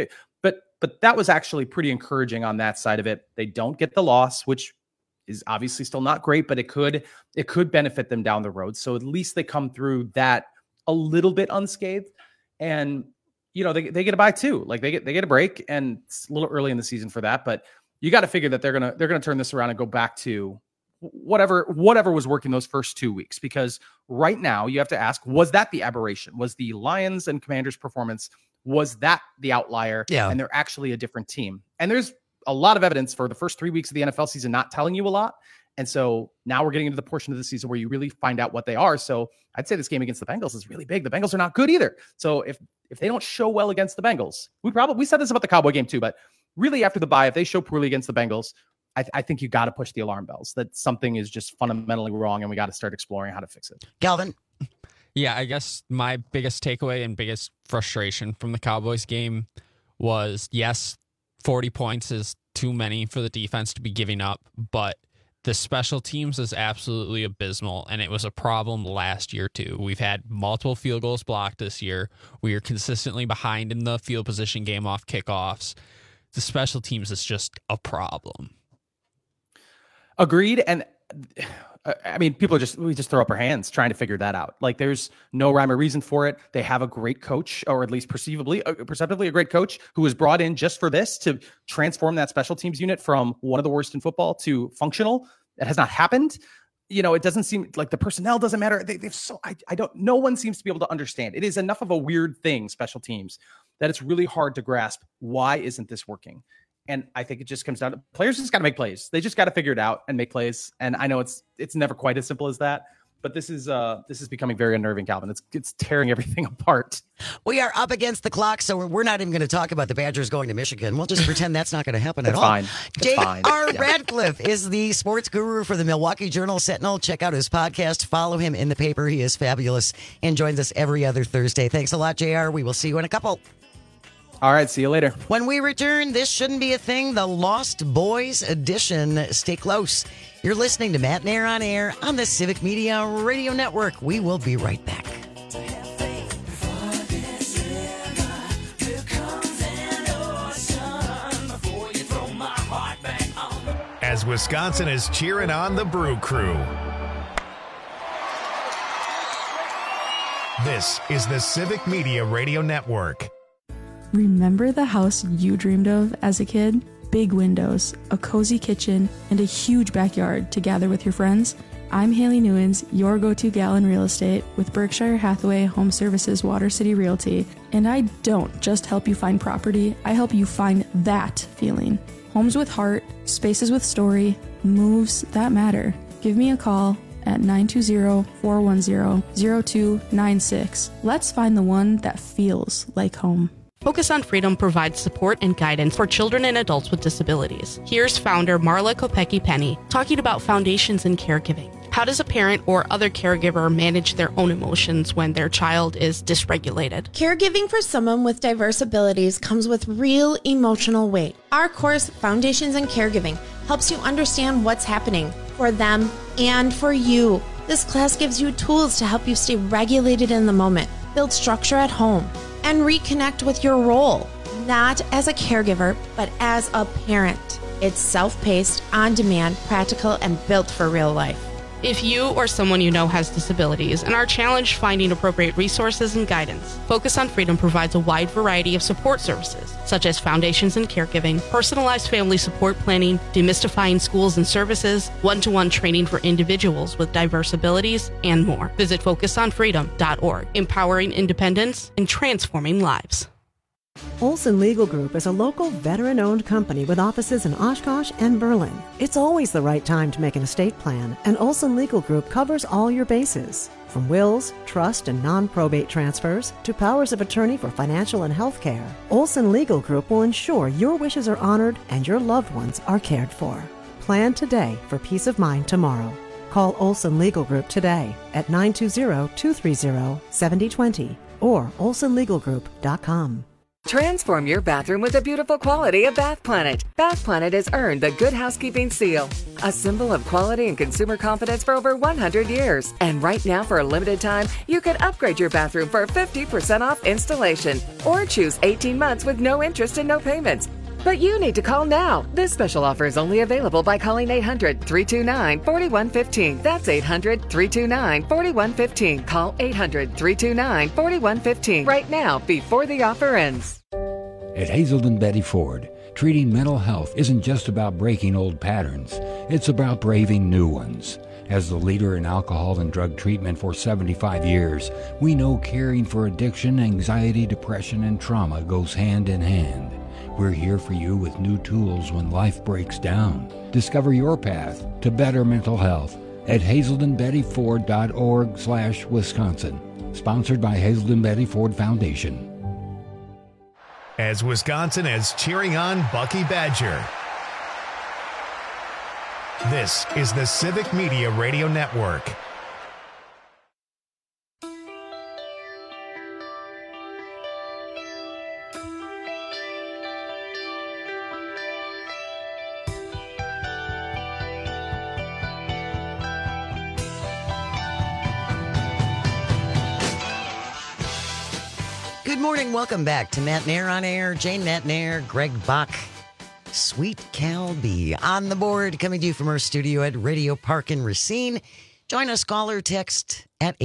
that was actually pretty encouraging on that side of it. They don't get the loss, which is obviously still not great, but it could benefit them down the road. So at least they come through that a little bit unscathed, and they get a bye too. Like they get a break, and it's a little early in the season for that, but you got to figure that they're gonna turn this around and go back to whatever was working those first 2 weeks. Because right now you have to ask, was that the aberration? Was the Lions and Commanders performance, was that the outlier? Yeah. And they're actually a different team. And there's a lot of evidence for the first 3 weeks of the NFL season not telling you a lot. And so now we're getting into the portion of the season where you really find out what they are. So I'd say this game against the Bengals is really big. The Bengals are not good either. So if they don't show well against the Bengals, we said this about the Cowboy game too, but really after the bye, if they show poorly against the Bengals, I think you got to push the alarm bells that something is just fundamentally wrong, and we got to start exploring how to fix it. Calvin? Yeah, I guess my biggest takeaway and biggest frustration from the Cowboys game was, yes, 40 points is too many for the defense to be giving up, but the special teams is absolutely abysmal, and it was a problem last year too. We've had multiple field goals blocked this year. We are consistently behind in the field position game off kickoffs. The special teams is just a problem. Agreed. And I mean, we just throw up our hands trying to figure that out. Like, there's no rhyme or reason for it. They have a great coach, or at least perceptively a great coach, who was brought in just for this, to transform that special teams unit from one of the worst in football to functional. That has not happened. It doesn't seem like the personnel doesn't matter. No one seems to be able to understand. It is enough of a weird thing, special teams, that it's really hard to grasp. Why isn't this working? And I think it just comes down to players just got to make plays. They just got to figure it out and make plays. And I know it's never quite as simple as that, but this is becoming very unnerving, Calvin. It's tearing everything apart. We are up against the clock, so we're not even going to talk about the Badgers going to Michigan. We'll just pretend that's not going to happen at all. Fine. J.R. Radcliffe is the sports guru for the Milwaukee Journal-Sentinel. Check out his podcast. Follow him in the paper. He is fabulous and joins us every other Thursday. Thanks a lot, JR. We will see you in a couple. All right, see you later. When we return, this shouldn't be a thing, the Lost Boys edition. Stay close. You're listening to Matt Nair on Air on the Civic Media Radio Network. We will be right back. As Wisconsin is cheering on the Brew Crew. This is the Civic Media Radio Network. Remember the house you dreamed of as a kid? Big windows, a cozy kitchen, and a huge backyard to gather with your friends? I'm Haley Newens, your go-to gal in real estate with Berkshire Hathaway Home Services Water City Realty, and I don't just help you find property, I help you find that feeling. Homes with heart, spaces with story, moves that matter. Give me a call at 920-410-0296. Let's find the one that feels like home. Focus on Freedom provides support and guidance for children and adults with disabilities. Here's founder Marla Kopecki-Penny talking about foundations and caregiving. How does a parent or other caregiver manage their own emotions when their child is dysregulated? Caregiving for someone with diverse abilities comes with real emotional weight. Our course, Foundations in Caregiving, helps you understand what's happening for them and for you. This class gives you tools to help you stay regulated in the moment, build structure at home, and reconnect with your role, not as a caregiver, but as a parent. It's self-paced, on-demand, practical, and built for real life. If you or someone you know has disabilities and are challenged finding appropriate resources and guidance, Focus on Freedom provides a wide variety of support services, such as Foundations in Caregiving, personalized family support planning, demystifying schools and services, one-to-one training for individuals with diverse abilities, and more. Visit FocusOnFreedom.org, empowering independence and transforming lives. Olson Legal Group is a local veteran-owned company with offices in Oshkosh and Berlin. It's always the right time to make an estate plan, and Olson Legal Group covers all your bases. From wills, trust, and non-probate transfers to powers of attorney for financial and health care, Olson Legal Group will ensure your wishes are honored and your loved ones are cared for. Plan today for peace of mind tomorrow. Call Olson Legal Group today at 920-230-7020 or olsonlegalgroup.com. Transform your bathroom with the beautiful quality of Bath Planet. Bath Planet has earned the Good Housekeeping seal, a symbol of quality and consumer confidence for over 100 years. And right now, for a limited time, you can upgrade your bathroom for 50% off installation or choose 18 months with no interest and no payments. But you need to call now. This special offer is only available by calling 800-329-4115. That's 800-329-4115. Call 800-329-4115 right now before the offer ends. At Hazelden Betty Ford, treating mental health isn't just about breaking old patterns. It's about braving new ones. As the leader in alcohol and drug treatment for 75 years, we know caring for addiction, anxiety, depression, and trauma goes hand in hand. We're here for you with new tools when life breaks down. Discover your path to better mental health at hazeldenbettyford.org/Wisconsin. Sponsored by Hazelden Betty Ford Foundation. As Wisconsin is cheering on Bucky Badger. This is the Civic Media Radio Network. Good morning. Welcome back to Matt Nair on Air. Jane Matt Nair, Greg Bach, Sweet Cal B on the board, coming to you from our studio at Radio Park in Racine. Join us, caller text at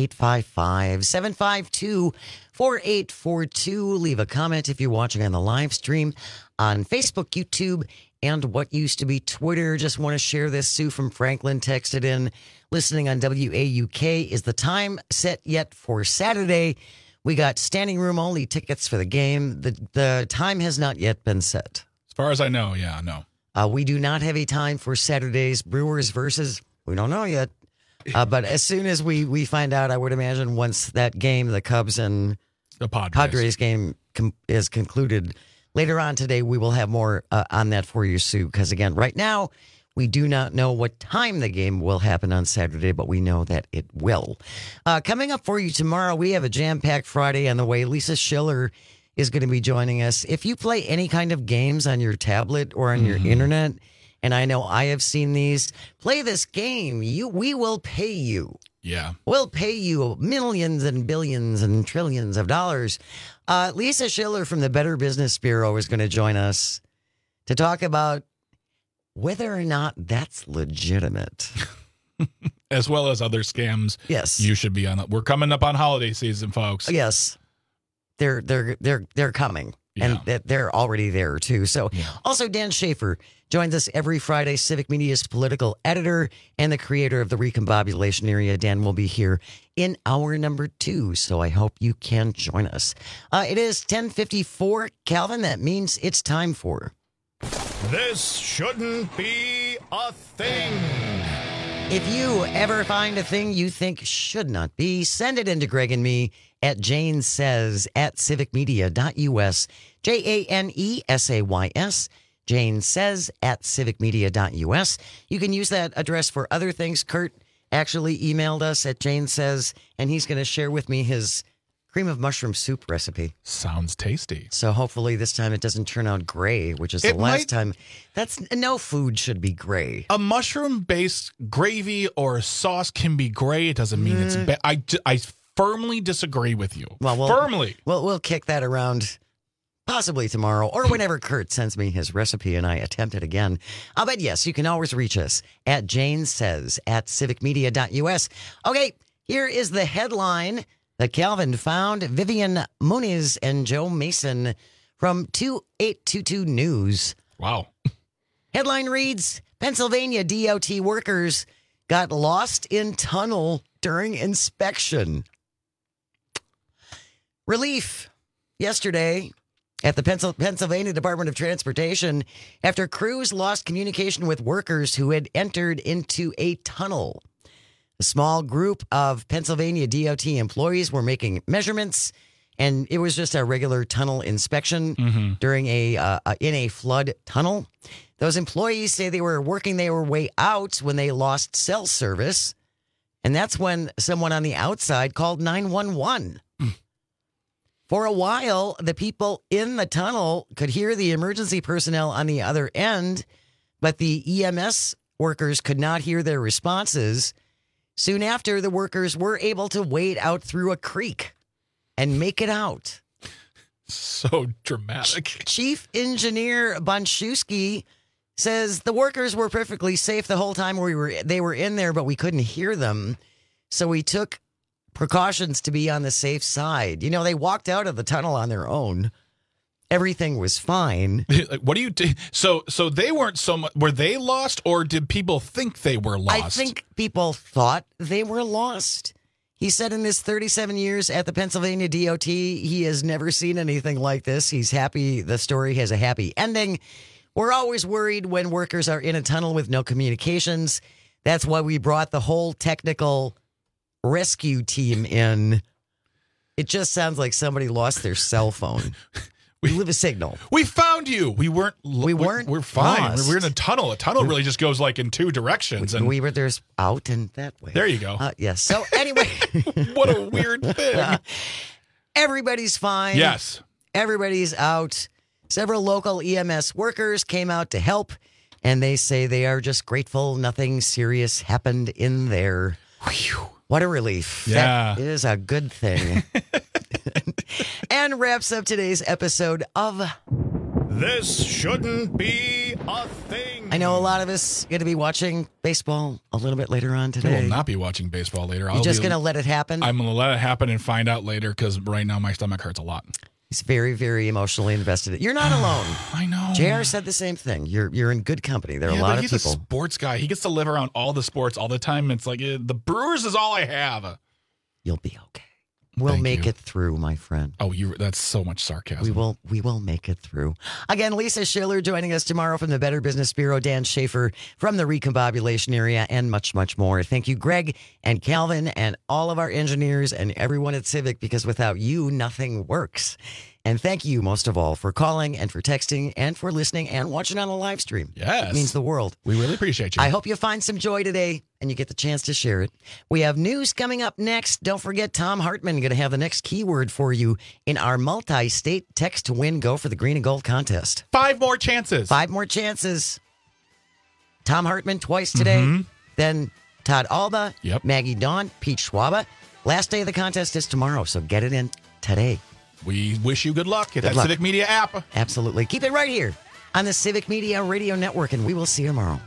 855-752-4842. Leave a comment if you're watching on the live stream on Facebook, YouTube, and what used to be Twitter. Just want to share this. Sue from Franklin texted in, listening on WAUK. Is the time set yet for Saturday? We got standing room only tickets for the game. The time has not yet been set. As far as I know, yeah, no. We do not have a time for Saturday's Brewers versus, we don't know yet. But as soon as we find out, I would imagine once that game, the Cubs and the Padres game is concluded, later on today, we will have more on that for you, Sue. Because again, right now, we do not know what time the game will happen on Saturday, but we know that it will. Coming up for you tomorrow, we have a jam-packed Friday on the way. Lisa Schiller is going to be joining us. If you play any kind of games on your tablet or on your internet, and I know I have seen these, play this game. We will pay you. Yeah. We'll pay you millions and billions and trillions of dollars. Lisa Schiller from the Better Business Bureau is going to join us to talk about whether or not that's legitimate. As well as other scams. Yes. You should be on. We're coming up on holiday season, folks. Yes. They're coming. And that they're already there, too. So also Dan Schaefer joins us every Friday, Civic Media's political editor and the creator of the Recombobulation Area. Dan will be here in hour number 2, so I hope you can join us. It is 10:54, Calvin. That means it's time for... This shouldn't be a thing. If you ever find a thing you think should not be, send it into Greg and me at janesays@civicmedia.us. JANESAYS. Jane says at civicmedia.us. You can use that address for other things. Kurt actually emailed us at Jane says, and he's going to share with me his cream of mushroom soup recipe. Sounds tasty. So hopefully this time it doesn't turn out gray, which is the last time. No food should be gray. A mushroom-based gravy or sauce can be gray. It doesn't mean it's bad. I firmly disagree with you. Firmly. Well, we'll kick that around possibly tomorrow or whenever Kurt sends me his recipe and I attempt it again. But yes, you can always reach us at janesays@civicmedia.us. Okay, here is the headline that Calvin found. Vivian Muniz and Joe Mason from 2822 News. Wow. Headline reads, Pennsylvania DOT workers got lost in tunnel during inspection. Relief yesterday at the Pennsylvania Department of Transportation after crews lost communication with workers who had entered into a tunnel. A small group of Pennsylvania DOT employees were making measurements, and it was just a regular tunnel inspection during in a flood tunnel. Those employees say they were working their way out when they lost cell service, and that's when someone on the outside called 911. For a while, the people in the tunnel could hear the emergency personnel on the other end, but the EMS workers could not hear their responses. Soon after, the workers were able to wade out through a creek and make it out. So dramatic. Chief Engineer Bonshewski says the workers were perfectly safe the whole time they were in there, but we couldn't hear them. So we took precautions to be on the safe side. You know, they walked out of the tunnel on their own. Everything was fine. Like, what do you do? So they weren't so much. Were they lost, or did people think they were lost? I think people thought they were lost. He said in his 37 years at the Pennsylvania DOT, he has never seen anything like this. He's happy the story has a happy ending. We're always worried when workers are in a tunnel with no communications. That's why we brought the whole technical rescue team in. It just sounds like somebody lost their cell phone. We leave a signal. We found you. We weren't. We're fine. lost. We're in a tunnel. A tunnel really just goes like in two directions. And we were there's out and that way. There you go. Yes. So anyway, what a weird thing. Everybody's fine. Yes. Everybody's out. Several local EMS workers came out to help, and they say they are just grateful nothing serious happened in there. Whew. What a relief. Yeah. That is a good thing. And wraps up today's episode of This Shouldn't Be a Thing. I know a lot of us going to be watching baseball a little bit later on I today. will not be watching baseball later. You're just going to let it happen? I'm going to let it happen and find out later because right now my stomach hurts a lot. He's very, very emotionally invested. You're not alone. I know. JR said the same thing. You're in good company. There are a lot of he's people. He's a sports guy. He gets to live around all the sports all the time. It's like the Brewers is all I have. You'll be okay. We'll make it through, my friend. Oh, that's so much sarcasm. We will make it through. Again, Lisa Schiller joining us tomorrow from the Better Business Bureau, Dan Schaefer from the Recombobulation Area, and much, much more. Thank you, Greg and Calvin and all of our engineers and everyone at Civic, because without you, nothing works. And thank you, most of all, for calling and for texting and for listening and watching on the live stream. Yes. It means the world. We really appreciate you. I hope you find some joy today and you get the chance to share it. We have news coming up next. Don't forget, Tom Hartman going to have the next keyword for you in our multi-state text to win Go for the Green and Gold contest. 5 more chances. 5 more chances. Tom Hartman twice today. Then Todd Alba, Maggie Dawn, Pete Schwaba. Last day of the contest is tomorrow, so get it in today. We wish you good luck. Get that Civic Media app. Absolutely. Keep it right here on the Civic Media Radio Network, and we will see you tomorrow.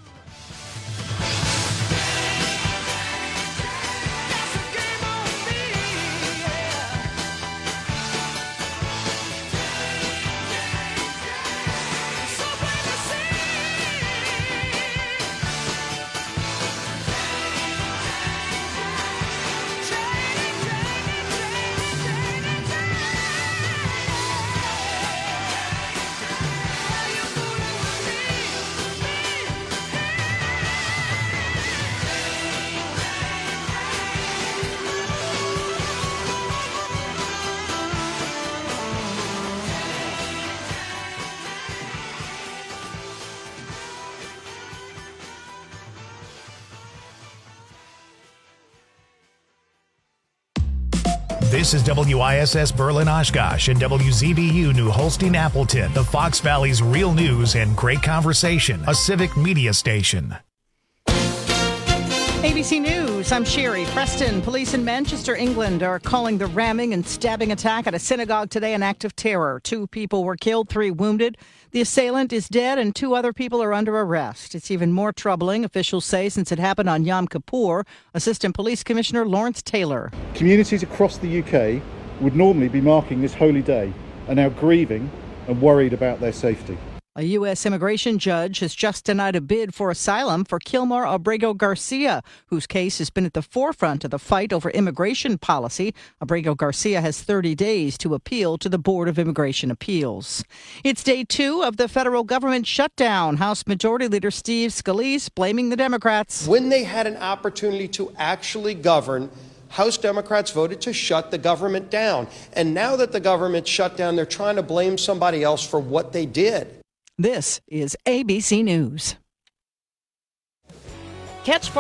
This is WISS Berlin Oshkosh and WZBU New Holstein Appleton, the Fox Valley's real news and great conversation, a civic media station. ABC News, I'm Sherry Preston. Police in Manchester, England are calling the ramming and stabbing attack at a synagogue today an act of terror. 2 people were killed, 3 wounded. The assailant is dead and 2 other people are under arrest. It's even more troubling, officials say, since it happened on Yom Kippur. Assistant Police Commissioner Lawrence Taylor. Communities across the UK would normally be marking this holy day are now grieving and worried about their safety. A U.S. immigration judge has just denied a bid for asylum for Kilmar Abrego Garcia, whose case has been at the forefront of the fight over immigration policy. Abrego Garcia has 30 days to appeal to the Board of Immigration Appeals. It's day 2 of the federal government shutdown. House Majority Leader Steve Scalise blaming the Democrats. When they had an opportunity to actually govern, House Democrats voted to shut the government down. And now that the government's shut down, they're trying to blame somebody else for what they did. This is ABC News. Catch